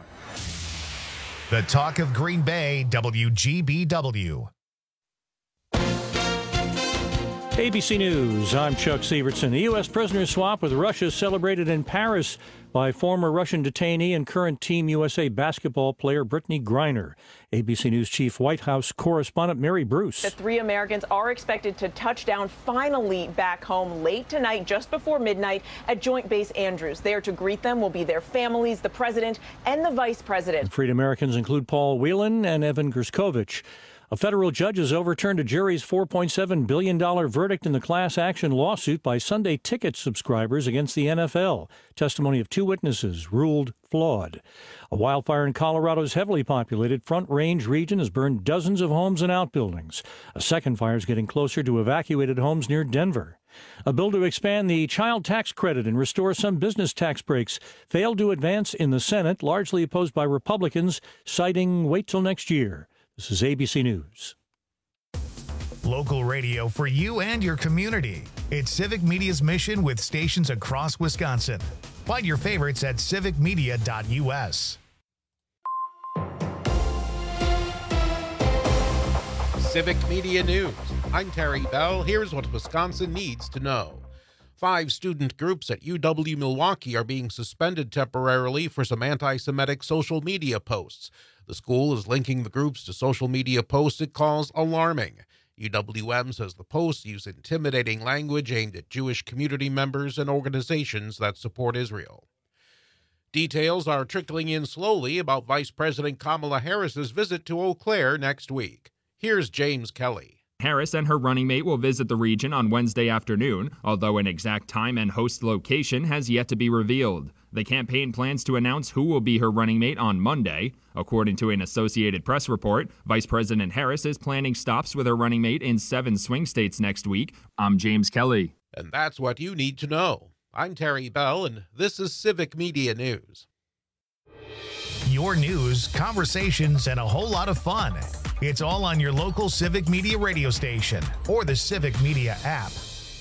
[SPEAKER 1] The talk of Green Bay, W G B W.
[SPEAKER 7] A B C News, I'm Chuck Severson. The U S prisoner swap with Russia celebrated in Paris by former Russian detainee and current Team U S A basketball player Brittany Griner. A B C News Chief White House correspondent Mary Bruce.
[SPEAKER 8] The three Americans are expected to touch down finally back home late tonight, just before midnight, at Joint Base Andrews. There to greet them will be their families, the president, and the vice president.
[SPEAKER 7] Freed Americans include Paul Whelan and Evan Gerskovich. A federal judge has overturned a jury's four point seven billion dollars verdict in the class action lawsuit by Sunday Ticket subscribers against the N F L. Testimony of two witnesses ruled flawed. A wildfire in Colorado's heavily populated Front Range region has burned dozens of homes and outbuildings. A second fire is getting closer to evacuated homes near Denver. A bill to expand the child tax credit and restore some business tax breaks failed to advance in the Senate, largely opposed by Republicans, citing wait till next year. This is A B C News.
[SPEAKER 1] Local radio for you and your community. It's Civic Media's mission with stations across Wisconsin. Find your favorites at civic media dot U S.
[SPEAKER 9] Civic Media News. I'm Terry Bell. Here's what Wisconsin needs to know. Five student groups at U W-Milwaukee are being suspended temporarily for some anti-Semitic social media posts. The school is linking the groups to social media posts it calls alarming. U W M says the posts use intimidating language aimed at Jewish community members and organizations that support Israel. Details are trickling in slowly about Vice President Kamala Harris's visit to Eau Claire next week. Here's James Kelly.
[SPEAKER 10] Harris and her running mate will visit the region on Wednesday afternoon, although an exact time and host location has yet to be revealed. The campaign plans to announce who will be her running mate on Monday. According to an Associated Press report, Vice President Harris is planning stops with her running mate in seven swing states next week. I'm James Kelly.
[SPEAKER 9] And that's what you need to know. I'm Terry Bell, and this is Civic Media News.
[SPEAKER 1] Your news, conversations, and a whole lot of fun. It's all on your local Civic Media radio station or the Civic Media app.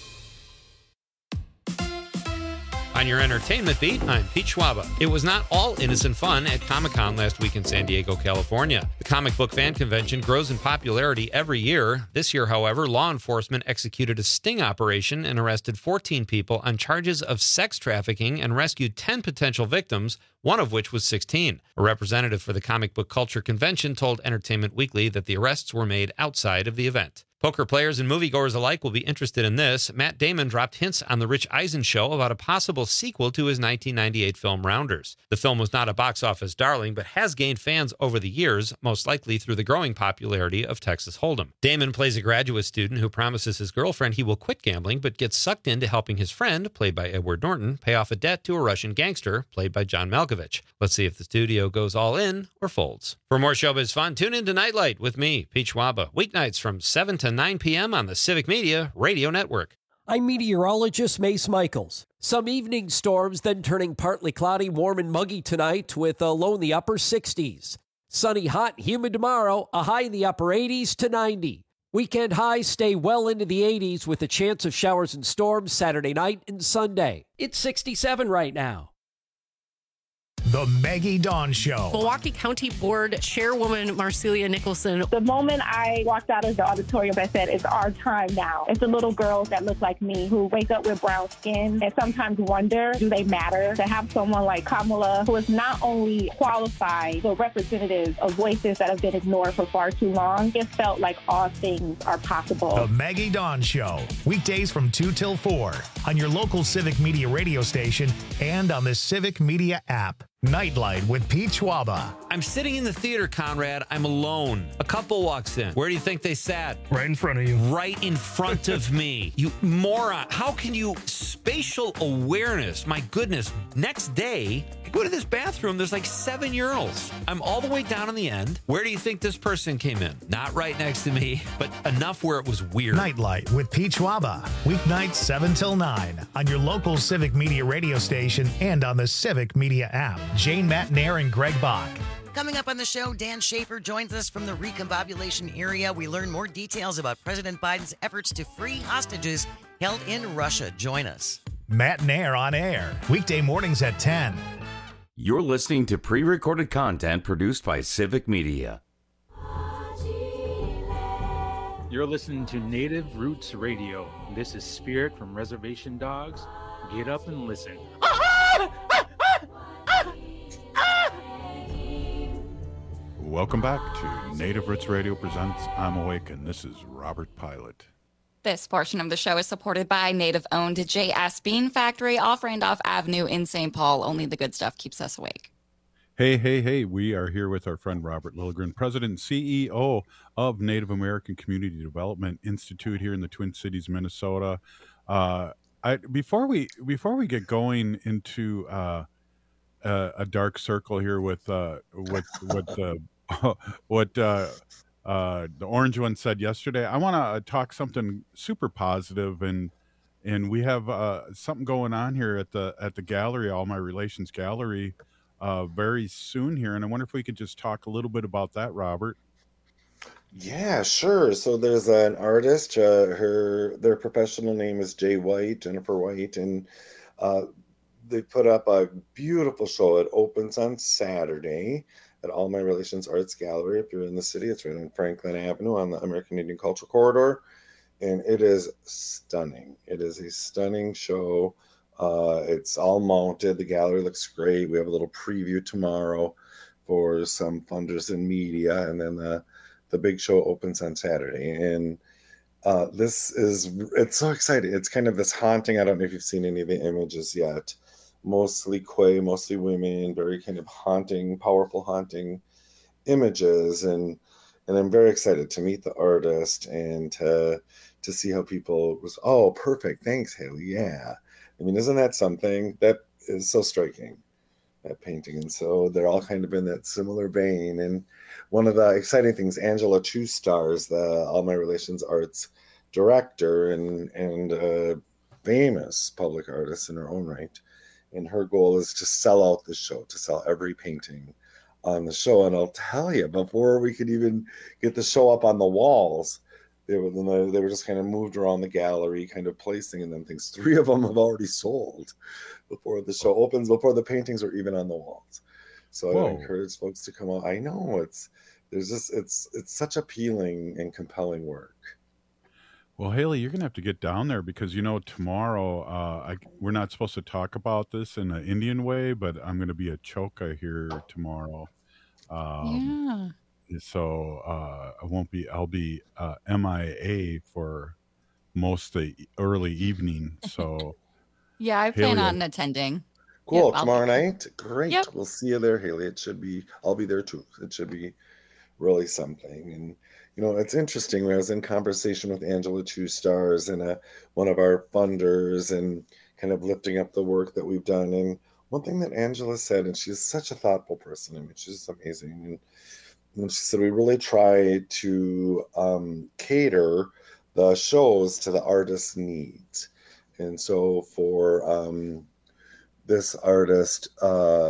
[SPEAKER 11] On your entertainment beat, I'm Pete Schwaba. It was not all innocent fun at Comic-Con last week in San Diego, California. The comic book fan convention grows in popularity every year. This year, however, law enforcement executed a sting operation and arrested fourteen people on charges of sex trafficking and rescued ten potential victims, one of which was sixteen. A representative for the Comic Book Culture Convention told Entertainment Weekly that the arrests were made outside of the event. Poker players and moviegoers alike will be interested in this. Matt Damon dropped hints on The Rich Eisen Show about a possible sequel to his nineteen ninety-eight film Rounders. The film was not a box office darling, but has gained fans over the years, most likely through the growing popularity of Texas Hold'em. Damon plays a graduate student who promises his girlfriend he will quit gambling, but gets sucked into helping his friend, played by Edward Norton, pay off a debt to a Russian gangster, played by John Malkovich. Let's see if the studio goes all in or folds. For more showbiz fun, tune in to Nightlight with me, Pete Schwaba, weeknights from seven to nine p.m. on the Civic Media Radio Network.
[SPEAKER 16] I'm meteorologist Mace Michaels. Some evening storms, then turning partly cloudy, warm and muggy tonight with a low in the upper sixties. Sunny, hot, humid tomorrow, a high in the upper eighties to ninety. Weekend highs stay well into the eighties with a chance of showers and storms Saturday night and Sunday. It's sixty-seven right now.
[SPEAKER 1] The Maggie Dawn Show.
[SPEAKER 12] Milwaukee County Board Chairwoman Marcelia Nicholson.
[SPEAKER 27] The moment I walked out of the auditorium, I said, it's our time now. It's the little girls that look like me who wake up with brown skin and sometimes wonder, do they matter? To have someone like Kamala, who is not only qualified, but representative of voices that have been ignored for far too long, it felt like all things are possible.
[SPEAKER 1] The Maggie Dawn Show. Weekdays from two till four on your local Civic Media radio station and on the Civic Media app. Nightlight with Pete Schwaba.
[SPEAKER 11] I'm sitting in the theater, Conrad. I'm alone. A couple walks in. Where do you think they sat?
[SPEAKER 28] Right in front of you.
[SPEAKER 11] Right in front of me. You moron. How can you... Spatial awareness. My goodness. Next day, I go to this bathroom. There's like seven urinals. I'm all the way down in the end. Where do you think this person came in? Not right next to me, but enough where it was weird.
[SPEAKER 1] Nightlight with Pete Schwaba. Weeknights seven till nine on your local Civic Media radio station and on the Civic Media app. Jane Matnair and Greg Bach.
[SPEAKER 29] Coming up on the show, Dan Schaefer joins us from the recombobulation area. We learn more details about President Biden's efforts to free hostages held in Russia. Join us.
[SPEAKER 1] Matnair on air, weekday mornings at ten.
[SPEAKER 18] You're listening to pre-recorded content produced by Civic Media.
[SPEAKER 13] You're listening to Native Roots Radio. This is Spirit from Reservation Dogs. Get up and listen.
[SPEAKER 24] Welcome back to Native Roots Radio presents I'm Awake, and this is Robert Pilot.
[SPEAKER 25] This portion of the show is supported by Native-owned J S Bean Factory off Randolph Avenue in Saint Paul. Only the good stuff keeps us awake.
[SPEAKER 24] Hey, hey, hey, we are here with our friend Robert Lilligren, President and C E O of Native American Community Development Institute here in the Twin Cities, Minnesota. Uh, I, before we before we get going into uh, uh, a dark circle here with uh, what what uh, what uh, uh, the orange one said yesterday, I want to talk something super positive, and and we have uh, something going on here at the at the gallery, All My Relations Gallery. Uh, very soon here, and I wonder if we could just talk a little bit about that, Robert.
[SPEAKER 26] Yeah, sure. So there's an artist. Uh, her their professional name is Jay White, Jennifer White, and uh, they put up a beautiful show. It opens on Saturday at All My Relations Arts Gallery. If you're in the city, it's right on Franklin Avenue on the American Indian Cultural Corridor, and it is stunning. It is a stunning show. Uh, it's all mounted. The gallery looks great. We have a little preview tomorrow for some funders and media, and then the the big show opens on Saturday. And uh, this is it's so exciting. It's kind of this haunting. I don't know if you've seen any of the images yet. Mostly Kwe, mostly women, very kind of haunting, powerful, haunting images. And and I'm very excited to meet the artist and to to see how people was. Oh, perfect. Thanks, Haley. Yeah. I mean, isn't that something that is so striking, that painting? And so they're all kind of in that similar vein. And one of the exciting things, Angela Two Stars, the All My Relations Arts director and and a famous public artist in her own right, and her goal is to sell out the show, to sell every painting on the show. And I'll tell you, before we could even get the show up on the walls, They were, they were just kind of moved around the gallery, kind of placing and then things. Three of them have already sold before the show opens, before the paintings are even on the walls. So Whoa. I encourage folks to come out. I know it's there's just it's it's such appealing and compelling work.
[SPEAKER 24] Well, Haley, you're gonna have to get down there because you know tomorrow uh, I, we're not supposed to talk about this in an Indian way, but I'm gonna be a choka here tomorrow. Um, yeah. So uh, I won't be. I'll be uh, M I A for most of the early evening. So
[SPEAKER 25] yeah, I plan
[SPEAKER 24] Haley,
[SPEAKER 25] on attending.
[SPEAKER 26] Cool.
[SPEAKER 25] Yep,
[SPEAKER 26] tomorrow night. Great.
[SPEAKER 25] Yep.
[SPEAKER 26] We'll see you there, Haley. It should be. I'll be there too. It should be really something. And you know, it's interesting. I was in conversation with Angela Two Stars and a, one of our funders, and kind of lifting up the work that we've done. And one thing that Angela said, and she's such a thoughtful person. I mean, she's just amazing. And And she said, we really try to um, cater the shows to the artist's needs. And so for um, this artist, uh,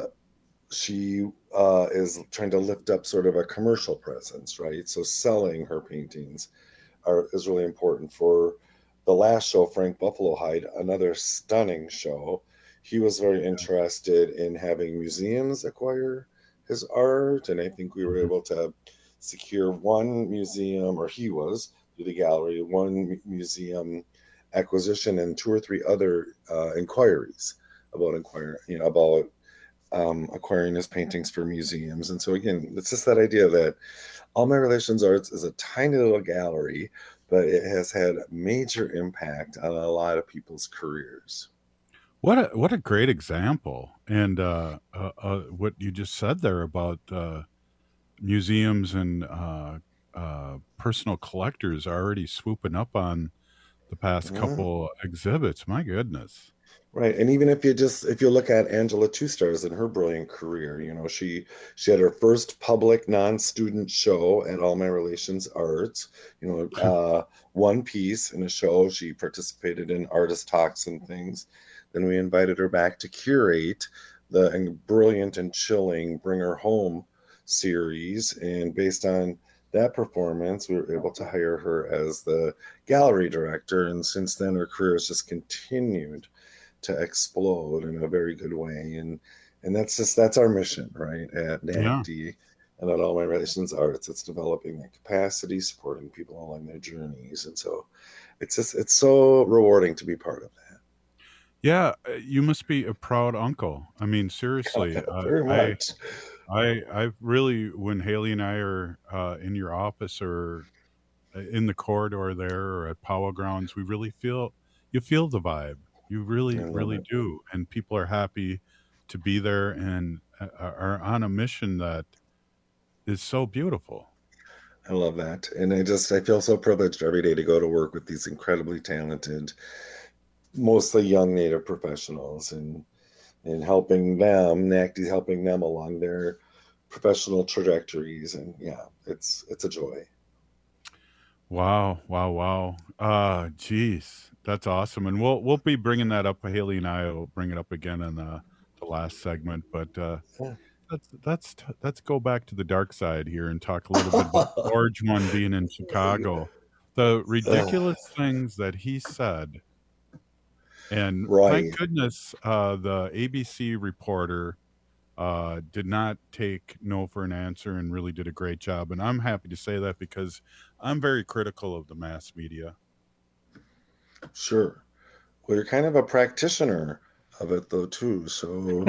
[SPEAKER 26] she uh, is trying to lift up sort of a commercial presence, right? So selling her paintings are, is really important. For the last show, Frank Buffalo Hide, another stunning show, he was very interested in having museums acquire his art, and I think we were able to secure one museum, or he was through the gallery, one museum acquisition and two or three other uh, inquiries about inquiring, you know, about um, acquiring his paintings for museums. And so again, it's just that idea that All My Relations Arts is a tiny little gallery, but it has had major impact on a lot of people's careers.
[SPEAKER 24] What a what a great example, and uh, uh, uh, what you just said there about uh, museums and uh, uh, personal collectors already swooping up on the past
[SPEAKER 26] Yeah.
[SPEAKER 24] couple exhibits. My goodness.
[SPEAKER 26] Right. And even if you just if you look at Angela Two Stars in her brilliant career, you know, she she had her first public non-student show at All My Relations Arts, you know, uh, one piece in a show. She participated in artist talks and things. Then we invited her back to curate the and brilliant and chilling Bring Her Home series. And based on that performance, we were able to hire her as the gallery director. And since then, her career has just continued to explode in a very good way. And and that's just, that's our mission, right, at N A C D, And at All My Relations Arts, it's developing that capacity, supporting people along their journeys. And so it's just, it's so rewarding to be part of that.
[SPEAKER 24] Yeah, uh, you must be a proud uncle. I mean, seriously. uh,
[SPEAKER 26] Very much.
[SPEAKER 24] I, I, I really, when Haley and I are uh, in your office or in the corridor there or at Powwow Grounds, we really feel, you feel the vibe. You really,
[SPEAKER 26] I love
[SPEAKER 24] really
[SPEAKER 26] it.
[SPEAKER 24] do. And people are happy to be there and uh, are on a mission that is so beautiful.
[SPEAKER 26] I love that. And I just, I feel so privileged every day to go to work with these incredibly talented, mostly young Native professionals, and and helping them, N A C D helping them along their professional trajectories. And yeah, it's it's a joy.
[SPEAKER 24] Wow, wow, wow. Uh, geez, that's awesome. And we'll we'll be bringing that up. Haley and I will bring it up again in the, the last segment. But uh,
[SPEAKER 26] Yeah.
[SPEAKER 24] let's let's let's go back to the dark side here and talk a little bit about George one being in Chicago. The ridiculous things that he said. And
[SPEAKER 26] Right.
[SPEAKER 24] thank goodness uh, the A B C reporter uh, did not take no for an answer and really did a great job. And I'm happy to say that because I'm very critical of the mass media.
[SPEAKER 26] Sure. Well, you're kind of a practitioner of it, though, too. So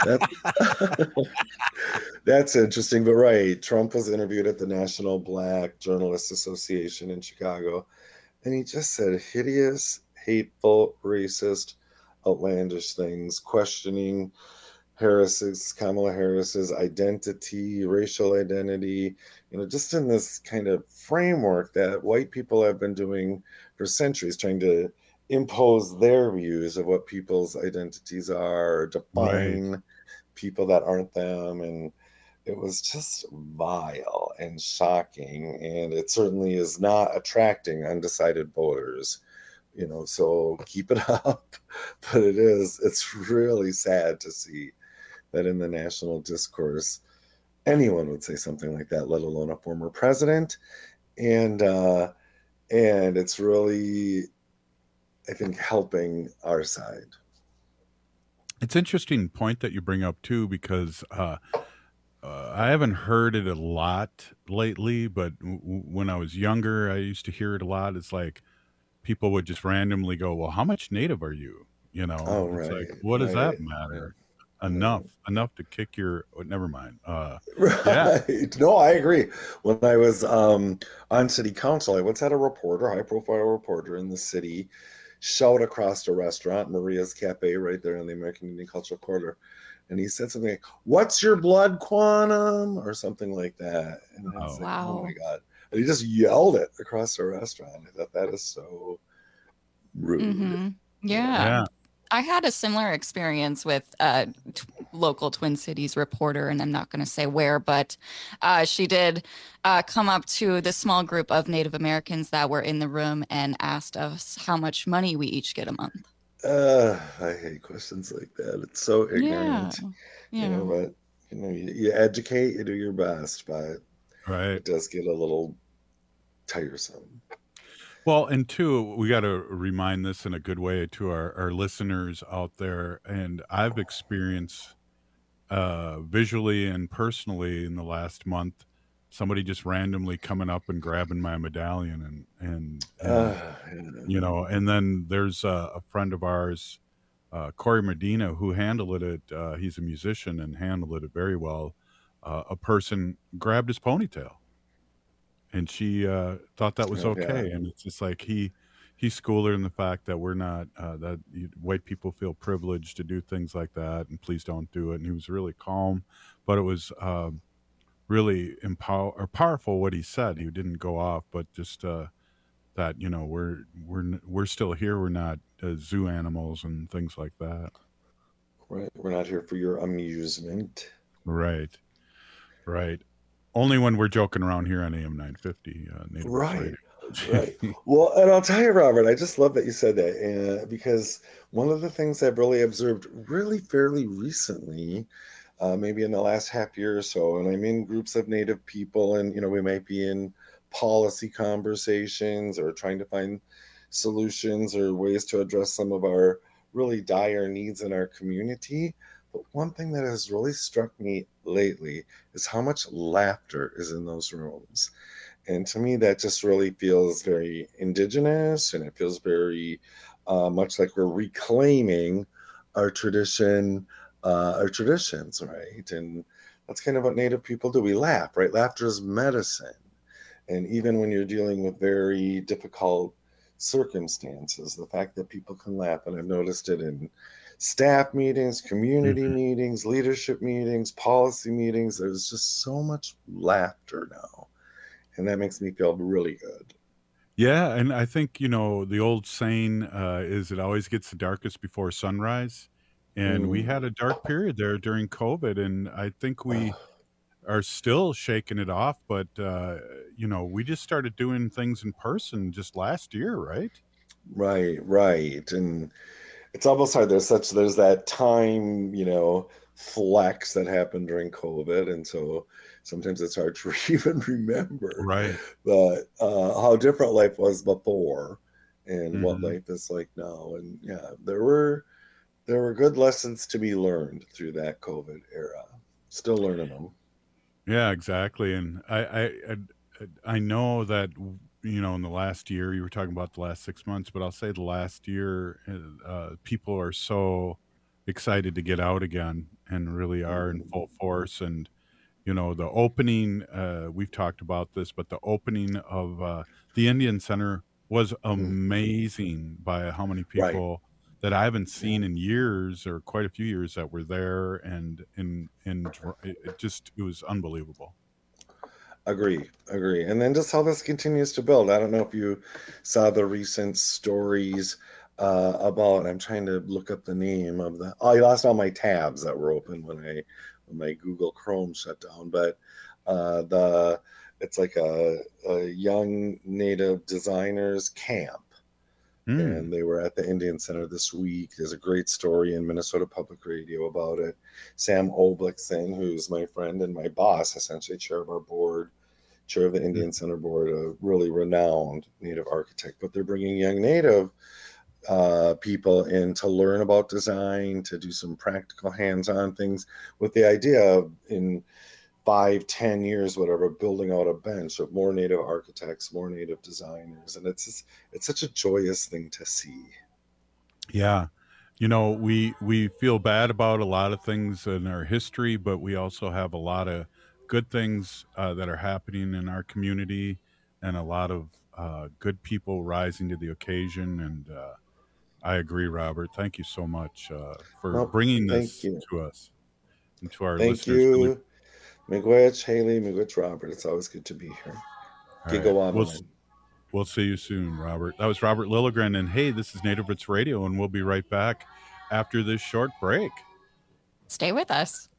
[SPEAKER 26] that, that's interesting. But right, Trump was interviewed at the National Black Journalists Association in Chicago, and he just said hideous, hateful, racist, outlandish things, questioning Harris's, Kamala Harris's identity, racial identity, you know, just in this kind of framework that white people have been doing for centuries, trying to impose their views of what people's identities are, or define
[SPEAKER 24] Right.
[SPEAKER 26] people that aren't them. And it was just vile and shocking. And it certainly is not attracting undecided voters. You know, so keep it up. But it is, it's really sad to see that in the national discourse, anyone would say something like that, let alone a former president. And uh, and it's really, I think, helping our side.
[SPEAKER 24] It's an interesting point that you bring up too, because uh, uh, I haven't heard it a lot lately, but w- w- when I was younger, I used to hear it a lot. It's like people would just randomly go, well, how much Native are you? You know,
[SPEAKER 26] Oh,
[SPEAKER 24] it's
[SPEAKER 26] right,
[SPEAKER 24] like, what does
[SPEAKER 26] right,
[SPEAKER 24] that matter? Enough, enough to kick your, oh, never mind. Uh,
[SPEAKER 26] Right.
[SPEAKER 24] yeah,
[SPEAKER 26] No, I agree. When I was um, on city council, I once had a reporter, high profile reporter in the city, shout across a restaurant, Maria's Cafe, right there in the American Indian Cultural Corridor. And he said something like, "What's your blood quantum?" or something like that. And I was
[SPEAKER 24] Oh.
[SPEAKER 26] like, oh
[SPEAKER 25] Wow.
[SPEAKER 26] my God. And he just yelled it across the restaurant. I thought that is so rude.
[SPEAKER 25] hmm Yeah.
[SPEAKER 24] yeah.
[SPEAKER 25] I had a similar experience with a t- local Twin Cities reporter, and I'm not going to say where, but uh, she did uh, come up to the small group of Native Americans that were in the room and asked us how much money we each get a month.
[SPEAKER 26] Uh, I hate questions like that. It's so
[SPEAKER 25] Yeah.
[SPEAKER 26] ignorant. You know,
[SPEAKER 25] Yeah.
[SPEAKER 26] but you know, you, you educate, you do your best, but
[SPEAKER 24] Right.
[SPEAKER 26] it does get a little tiresome.
[SPEAKER 24] Well, and two, we got to remind this in a good way to our, our listeners out there. And I've experienced uh, visually and personally in the last month, somebody just randomly coming up and grabbing my medallion and, and, and
[SPEAKER 26] Uh,
[SPEAKER 24] you know, and then there's a, a friend of ours, uh, Corey Medina, who handled it. Uh, he's a musician and handled it very well. Uh, a person grabbed his ponytail. And she uh, thought that was
[SPEAKER 26] oh,
[SPEAKER 24] okay,
[SPEAKER 26] yeah.
[SPEAKER 24] and it's just like he he schooled her in the fact that we're not uh, that you, white people feel privileged to do things like that, and please don't do it. And he was really calm, but it was um, really empower or powerful what he said. He didn't go off, but just uh, that you know we're we're n- we're still here. We're not uh, zoo animals and things like that.
[SPEAKER 26] Right. We're not here for your amusement.
[SPEAKER 24] Right, right. Only when we're joking around here on A M nine fifty. Uh, Native Roots
[SPEAKER 26] Right.
[SPEAKER 24] Radio.
[SPEAKER 26] Right. Well, and I'll tell you, Robert, I just love that you said that, uh, because one of the things I've really observed really fairly recently, uh, maybe in the last half year or so, and I'm in groups of Native people, and you know, we might be in policy conversations or trying to find solutions or ways to address some of our really dire needs in our community. But one thing that has really struck me lately is how much laughter is in those rooms. And to me, that just really feels very indigenous, and it feels very uh, much like we're reclaiming our tradition, uh, our traditions, right? And that's kind of what Native people do. We laugh, right? Laughter is medicine. And even when you're dealing with very difficult circumstances, the fact that people can laugh, and I've noticed it in staff meetings, community mm-hmm. meetings, leadership meetings, policy meetings, there's just so much laughter now. And that makes me feel really good.
[SPEAKER 24] Yeah, and I think, you know, the old saying uh, is it always gets the darkest before sunrise. And mm. we had a dark period there during COVID, and I think we are still shaking it off. But, uh, you know, we just started doing things in person just last year, right?
[SPEAKER 26] Right, right. And it's almost hard. There's such, there's that time, you know, flex that happened during COVID. And so sometimes it's hard to even remember.
[SPEAKER 24] Right.
[SPEAKER 26] But uh, how different life was before and mm-hmm. what life is like now. And yeah, there were, there were good lessons to be learned through that COVID era. Still learning them.
[SPEAKER 24] Yeah, exactly. And I, I, I, I know that, you know, in the last year, you were talking about the last six months, but I'll say the last year, uh, people are so excited to get out again and really are in full force. And, you know, the opening, uh, we've talked about this, but the opening of uh, the Indian Center was amazing by how many people right. that I haven't seen in years, or quite a few years, that were there. And, and, and it just, it was unbelievable.
[SPEAKER 26] Agree, agree. And then just how this continues to build. I don't know if you saw the recent stories uh, about, I'm trying to look up the name of the, oh, I lost all my tabs that were open when I, when my Google Chrome shut down. But uh, the, it's like a, a young Native designers camp. Mm. And they were at the Indian Center this week. There's a great story in Minnesota Public Radio about it. Sam Oblickson, who's my friend and my boss, essentially chair of our board, chair of the Indian Center board, a really renowned Native architect. But they're bringing young Native uh, people in to learn about design, to do some practical hands-on things, with the idea of in five, ten years, whatever, building out a bench of more Native architects, more Native designers. And it's just, it's such a joyous thing to see.
[SPEAKER 24] Yeah. You know, we, we feel bad about a lot of things in our history, but we also have a lot of good things uh, that are happening in our community, and a lot of uh, good people rising to the occasion. And uh, I agree, Robert. Thank you so much uh, for well, bringing this to us and to our
[SPEAKER 26] thank
[SPEAKER 24] listeners.
[SPEAKER 26] You.
[SPEAKER 24] Really.
[SPEAKER 26] Miigwech, Haley, Miigwech, Robert. It's always good to be here.
[SPEAKER 24] Right. We'll, we'll see you soon, Robert. That was Robert Lilligren. And hey, this is Native Roots Radio, and we'll be right back after this short break.
[SPEAKER 25] Stay with us.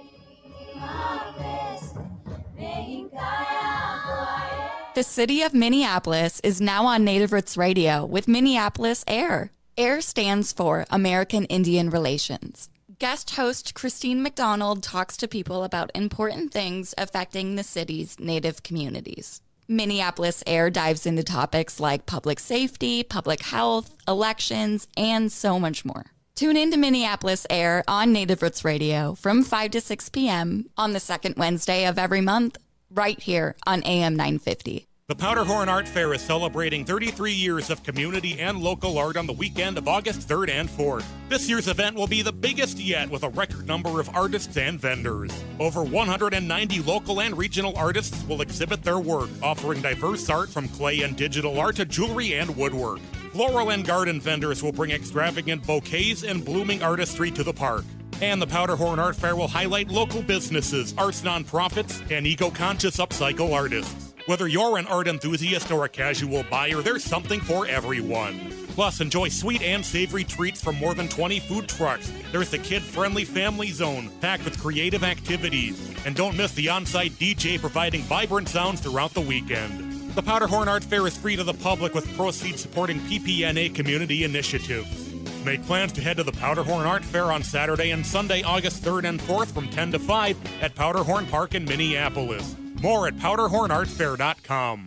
[SPEAKER 25] The city of Minneapolis is now on Native Roots Radio with Minneapolis AIR. AIR stands for American Indian Relations. Guest host Christine McDonald talks to people about important things affecting the city's Native communities. Minneapolis AIR dives into topics like public safety, public health, elections, and so much more. Tune in to Minneapolis AIR on Native Roots Radio from five to six p.m. on the second Wednesday of every month, right here on A M nine fifty.
[SPEAKER 14] The Powderhorn Art Fair is celebrating thirty-three years of community and local art on the weekend of August third and fourth. This year's event will be the biggest yet, with a record number of artists and vendors. Over one hundred ninety local and regional artists will exhibit their work, offering diverse art from clay and digital art to jewelry and woodwork. Floral and garden vendors will bring extravagant bouquets and blooming artistry to the park. And the Powderhorn Art Fair will highlight local businesses, arts nonprofits, and eco-conscious upcycle artists. Whether you're an art enthusiast or a casual buyer, there's something for everyone. Plus, enjoy sweet and savory treats from more than twenty food trucks. There's the kid-friendly family zone, packed with creative activities. And don't miss the on-site D J providing vibrant sounds throughout the weekend. The Powderhorn Art Fair is free to the public, with proceeds supporting P P N A community initiatives. Make plans to head to the Powderhorn Art Fair on Saturday and Sunday, August third and fourth from ten to five at Powderhorn Park in Minneapolis. More at powderhorn art fair dot com.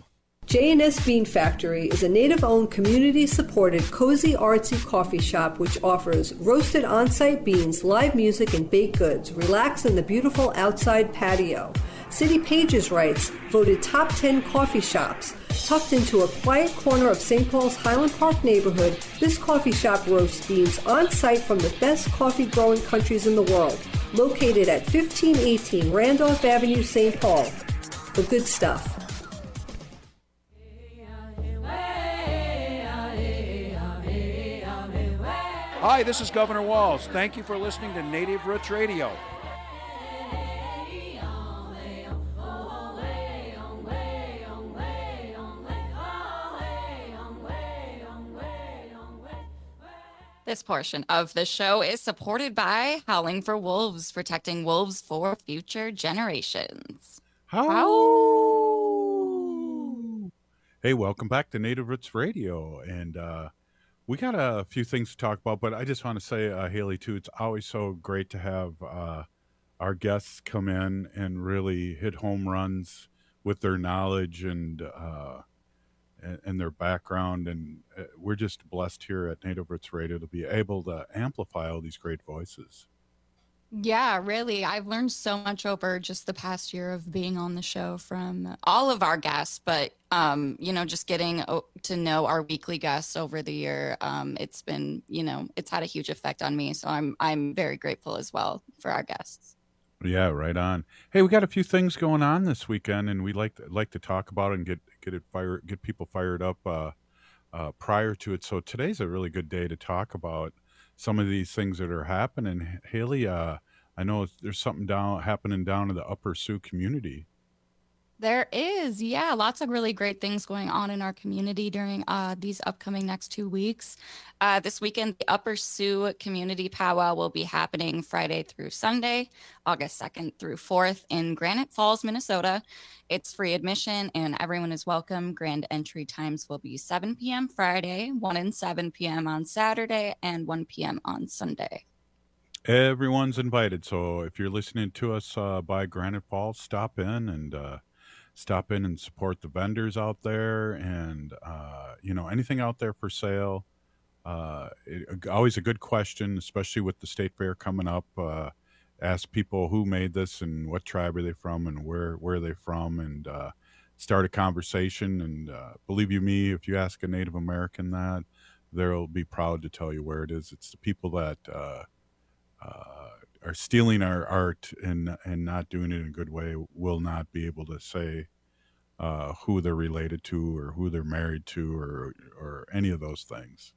[SPEAKER 3] J and S Bean Factory is a native-owned, community-supported, cozy, artsy coffee shop which offers roasted on-site beans, live music, and baked goods. Relax in the beautiful outside patio. City Pages writes, voted top ten coffee shops. Tucked into a quiet corner of Saint Paul's Highland Park neighborhood, this coffee shop roasts beans on-site from the best coffee-growing countries in the world. Located at fifteen eighteen Randolph Avenue, Saint Paul. The good stuff.
[SPEAKER 15] Hi, this is Governor Walz. Thank you for listening to Native Roots Radio.
[SPEAKER 25] This portion of the show is supported by Howling for Wolves, protecting wolves for future generations.
[SPEAKER 24] How? Hey, welcome back to Native Roots Radio. And uh, we got a few things to talk about, but I just want to say, uh, Haley, too, it's always so great to have uh, our guests come in and really hit home runs with their knowledge and uh, and, and their background. And uh, we're just blessed here at Native Roots Radio to be able to amplify all these great voices.
[SPEAKER 25] Yeah, really. I've learned so much over just the past year of being on the show from all of our guests, but, um, you know, just getting to know our weekly guests over the year. Um, it's been, you know, it's had a huge effect on me. So I'm, I'm very grateful as well for our guests.
[SPEAKER 24] Yeah, right on. Hey, we got a few things going on this weekend, and we like to, like to talk about it and get get it fire get people fired up uh, uh, prior to it. So today's a really good day to talk about some of these things that are happening. Haley, uh, I know there's something down happening down in the Upper Sioux community.
[SPEAKER 25] There is, yeah, lots of really great things going on in our community during uh, these upcoming next two weeks. Uh, this weekend, the Upper Sioux Community Powwow will be happening Friday through Sunday, August second through fourth in Granite Falls, Minnesota. It's free admission and everyone is welcome. Grand entry times will be seven p.m. Friday, one and seven p.m. on Saturday, and one p.m. on Sunday.
[SPEAKER 24] Everyone's invited. So if you're listening to us uh, by Granite Falls, stop in and uh, stop in and support the vendors out there, and uh, you know, anything out there for sale. Uh, it, always a good question, especially with the state fair coming up. Uh, ask people who made this and what tribe are they from and where where are they from, and uh, start a conversation. And uh, believe you me, if you ask a Native American that, they'll be proud to tell you where it is. It's the people that uh, uh, are stealing our art and and not doing it in a good way will not be able to say uh, who they're related to or who they're married to or or any of those things.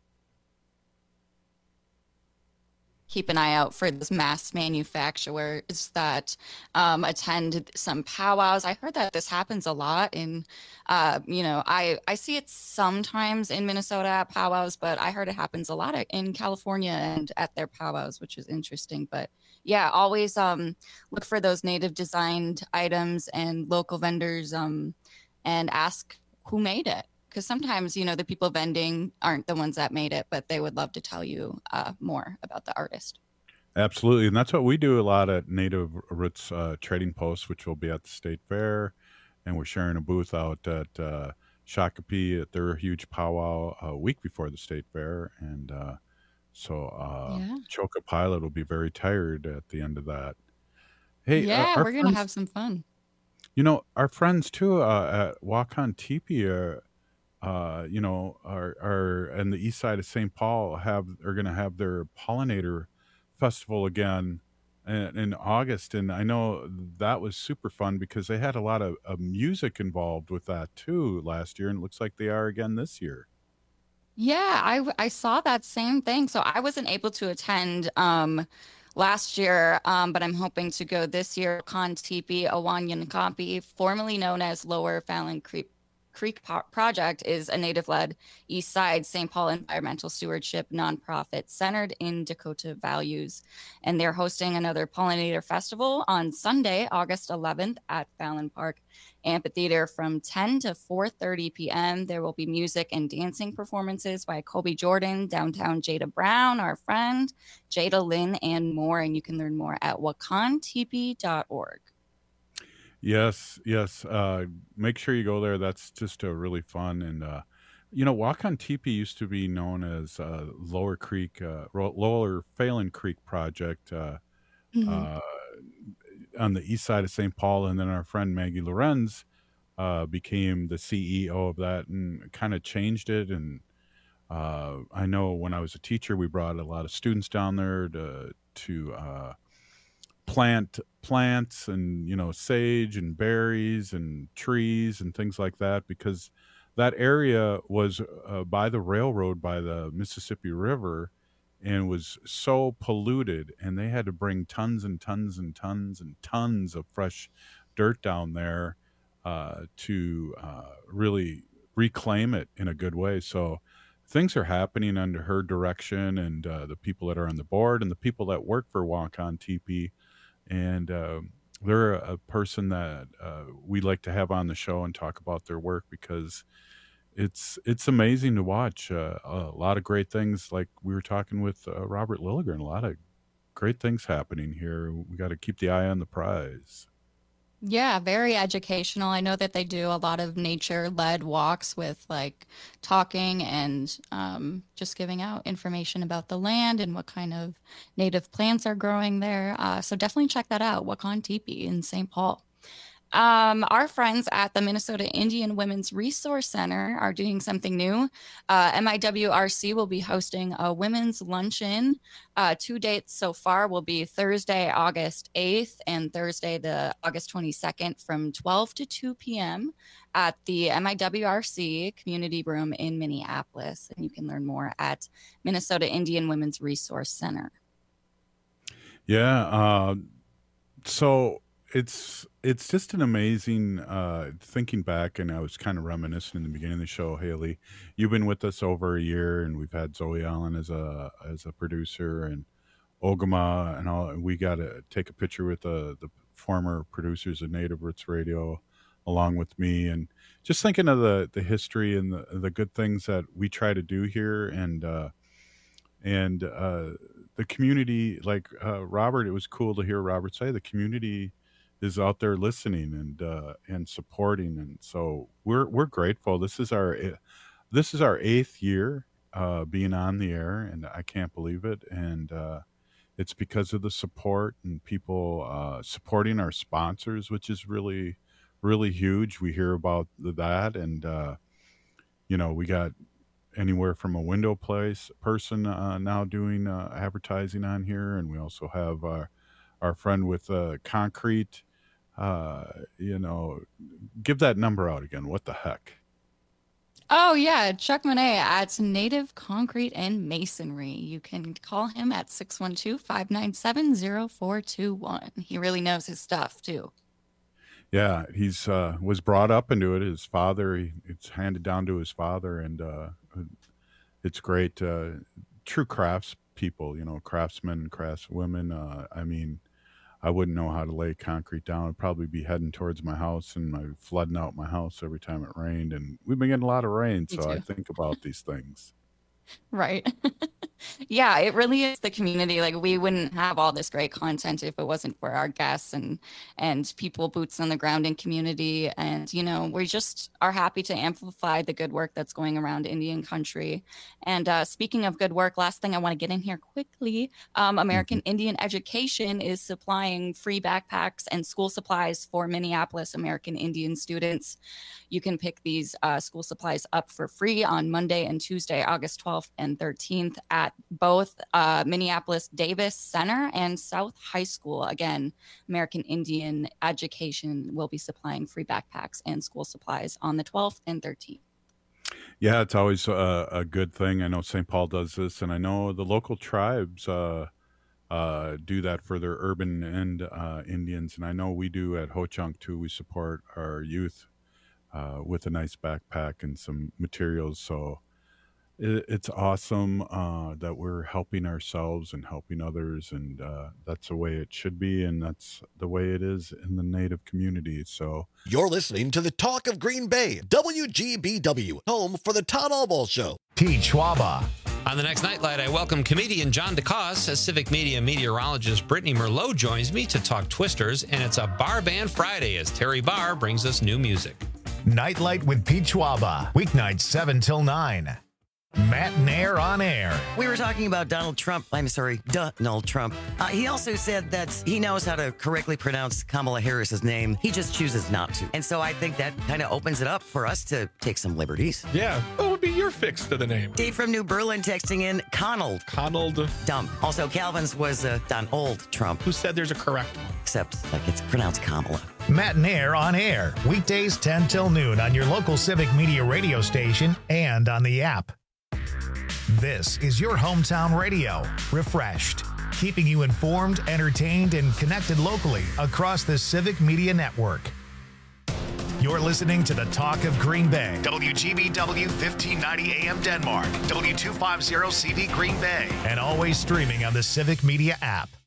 [SPEAKER 25] Keep an eye out for those mass manufacturers that um, attend some powwows. I heard that this happens a lot in, uh, you know, I, I see it sometimes in Minnesota at powwows, but I heard it happens a lot in California and at their powwows, which is interesting. But yeah, always um, look for those native designed items and local vendors um, and ask who made it. Because sometimes, you know, the people vending aren't the ones that made it, but they would love to tell you uh, more about the artist.
[SPEAKER 24] Absolutely. And that's what we do a lot at Native Roots uh, Trading Post, which will be at the State Fair. And we're sharing a booth out at uh, Shakopee at their huge powwow a week before the State Fair. And uh, so uh,
[SPEAKER 25] Yeah.
[SPEAKER 24] Choka Pilot will be very tired at the end of that. Hey,
[SPEAKER 25] yeah,
[SPEAKER 24] uh, our
[SPEAKER 25] we're going to
[SPEAKER 24] friends-
[SPEAKER 25] have some fun.
[SPEAKER 24] You know, our friends too uh, at Wakan Teepee are, uh, you know, are are on the east side of Saint Paul have are going to have their pollinator festival again in, in August, and I know that was super fun because they had a lot of, of music involved with that too last year, and it looks like they are again this year.
[SPEAKER 25] Yeah, I, I saw that same thing. So I wasn't able to attend um, last year, um, but I'm hoping to go this year. Con Teepee Awanyankapi, formerly known as Lower Fallon Creek, Creek Po- Project, is a native-led East Side Saint Paul environmental stewardship nonprofit centered in Dakota values. And they're hosting another pollinator festival on Sunday, August eleventh at Fallon Park Amphitheater from ten to four thirty p.m. There will be music and dancing performances by Kobe Jordan, Downtown Jada Brown, our friend, Jada Lynn, and more. And you can learn more at wakan teepee dot org.
[SPEAKER 24] Yes, yes. Uh, make sure you go there. That's just a really fun and uh, you know, Walk on Teepee used to be known as uh, Lower Creek, uh, Ro- Lower Phelan Creek Project uh,
[SPEAKER 2] Mhm.
[SPEAKER 24] uh, on the east side of Saint Paul, and then our friend Maggie Lorenz uh, became the C E O of that and kind of changed it. And uh, I know when I was a teacher, we brought a lot of students down there to to uh, plant plants and you know sage and berries and trees and things like that, because that area was uh, by the railroad by the Mississippi River and was so polluted, and they had to bring tons and tons and tons and tons of fresh dirt down there uh, to uh, really reclaim it in a good way. So things are happening under her direction, and uh, the people that are on the board and the people that work for Walk on Teepee. And uh, they're a person that uh, we like to have on the show and talk about their work, because it's it's amazing to watch. Uh, a lot of great things, like we were talking with uh, Robert Lilligren, a lot of great things happening here. We got to keep the eye on the prize.
[SPEAKER 25] Yeah, very educational. I know that they do a lot of nature-led walks with like talking and um, just giving out information about the land and what kind of native plants are growing there. Uh, so definitely check that out, Walk on Teepee in Saint Paul. Um, our friends at the Minnesota Indian Women's Resource Center are doing something new. Uh, M I W R C will be hosting a women's luncheon. Uh, two dates so far will be Thursday, August eighth and Thursday, the August twenty-second from twelve to two p.m. at the M I W R C Community Room in Minneapolis. And you can learn more at Minnesota Indian Women's Resource Center.
[SPEAKER 24] Yeah. Uh, so it's it's just an amazing uh, thinking back, and I was kind of reminiscing in the beginning of the show. Haley, you've been with us over a year, and we've had Zoe Allen as a as a producer, and Ogama, and all. We got to take a picture with the the former producers of Native Roots Radio, along with me, and just thinking of the the history and the the good things that we try to do here, and uh, and uh, the community. Like uh, Robert, it was cool to hear Robert say the community is out there listening and uh, and supporting, and so we're we're grateful. This is our this is our eighth year uh, being on the air, and I can't believe it. And uh, it's because of the support and people uh, supporting our sponsors, which is really really huge. We hear about that, and uh, you know, we got anywhere from a window place person uh, now doing uh, advertising on here, and we also have our our friend with uh, concrete. Uh, you know, give that number out again. What the heck?
[SPEAKER 25] Oh, yeah. Chuck Monet at Native Concrete and Masonry. You can call him at six one two, five nine seven, zero four two one. He really knows his stuff, too.
[SPEAKER 24] Yeah, he's uh, was brought up into it. His father, he, it's handed down to his father, and uh, it's great. Uh, true crafts people, you know, craftsmen, craftswomen. Uh, I mean, I wouldn't know how to lay concrete down. I'd probably be heading towards my house and my flooding out my house every time it rained. And we've been getting a lot of rain,
[SPEAKER 25] Me
[SPEAKER 24] so I
[SPEAKER 25] too.
[SPEAKER 24] think about these things.
[SPEAKER 25] Right. Yeah, it really is the community. Like, we wouldn't have all this great content if it wasn't for our guests and and people boots on the ground in community. And, you know, we just are happy to amplify the good work that's going around Indian country. And uh, speaking of good work, last thing I want to get in here quickly, um, American Indian Education is supplying free backpacks and school supplies for Minneapolis American Indian students. You can pick these uh, school supplies up for free on Monday and Tuesday, August twelfth and thirteenth at both uh, Minneapolis Davis Center and South High School. Again, American Indian Education will be supplying free backpacks and school supplies on the twelfth and thirteenth.
[SPEAKER 24] Yeah, it's always a, a good thing. I know Saint Paul does this, and I know the local tribes uh, uh, do that for their urban and uh, Indians. And I know we do at Ho-Chunk too. We support our youth uh, with a nice backpack and some materials. So it, it's awesome uh, that we're helping ourselves and helping others, and uh, that's the way it should be, and that's the way it is in the Native community. So
[SPEAKER 4] You're listening to the Talk of Green Bay, W G B W, home for the Todd Albaugh Show.
[SPEAKER 1] Teach Schwaba.
[SPEAKER 11] On the next Nightlight, I welcome comedian John DeCoste. As Civic Media meteorologist Brittany Merlot joins me to talk Twisters, and it's a Bar Band Friday as Terry Barr brings us new music.
[SPEAKER 1] Nightlight with Pete Schwaba, weeknights seven till nine. Matt Nair on air.
[SPEAKER 29] We were talking about Donald Trump. I'm sorry, Donald Trump. Uh, he also said that he knows how to correctly pronounce Kamala Harris's name. He just chooses not to. And so I think that kind of opens it up for us to take some liberties.
[SPEAKER 2] Yeah. What would be your fix to the name?
[SPEAKER 29] Dave from New Berlin texting in Conald.
[SPEAKER 2] Conald.
[SPEAKER 29] Dumb. Also, Calvin's was uh, Donald Trump.
[SPEAKER 2] Who said there's a correct one?
[SPEAKER 29] Except like it's pronounced Kamala.
[SPEAKER 1] Matt Nair on air. Weekdays ten till noon on your local Civic Media radio station and on the app. This is your hometown radio, refreshed, keeping you informed, entertained, and connected locally across the Civic Media Network. You're listening to the Talk of Green Bay, W G B W fifteen ninety A M Denmark, W two fifty C D Green Bay, and always streaming on the Civic Media app.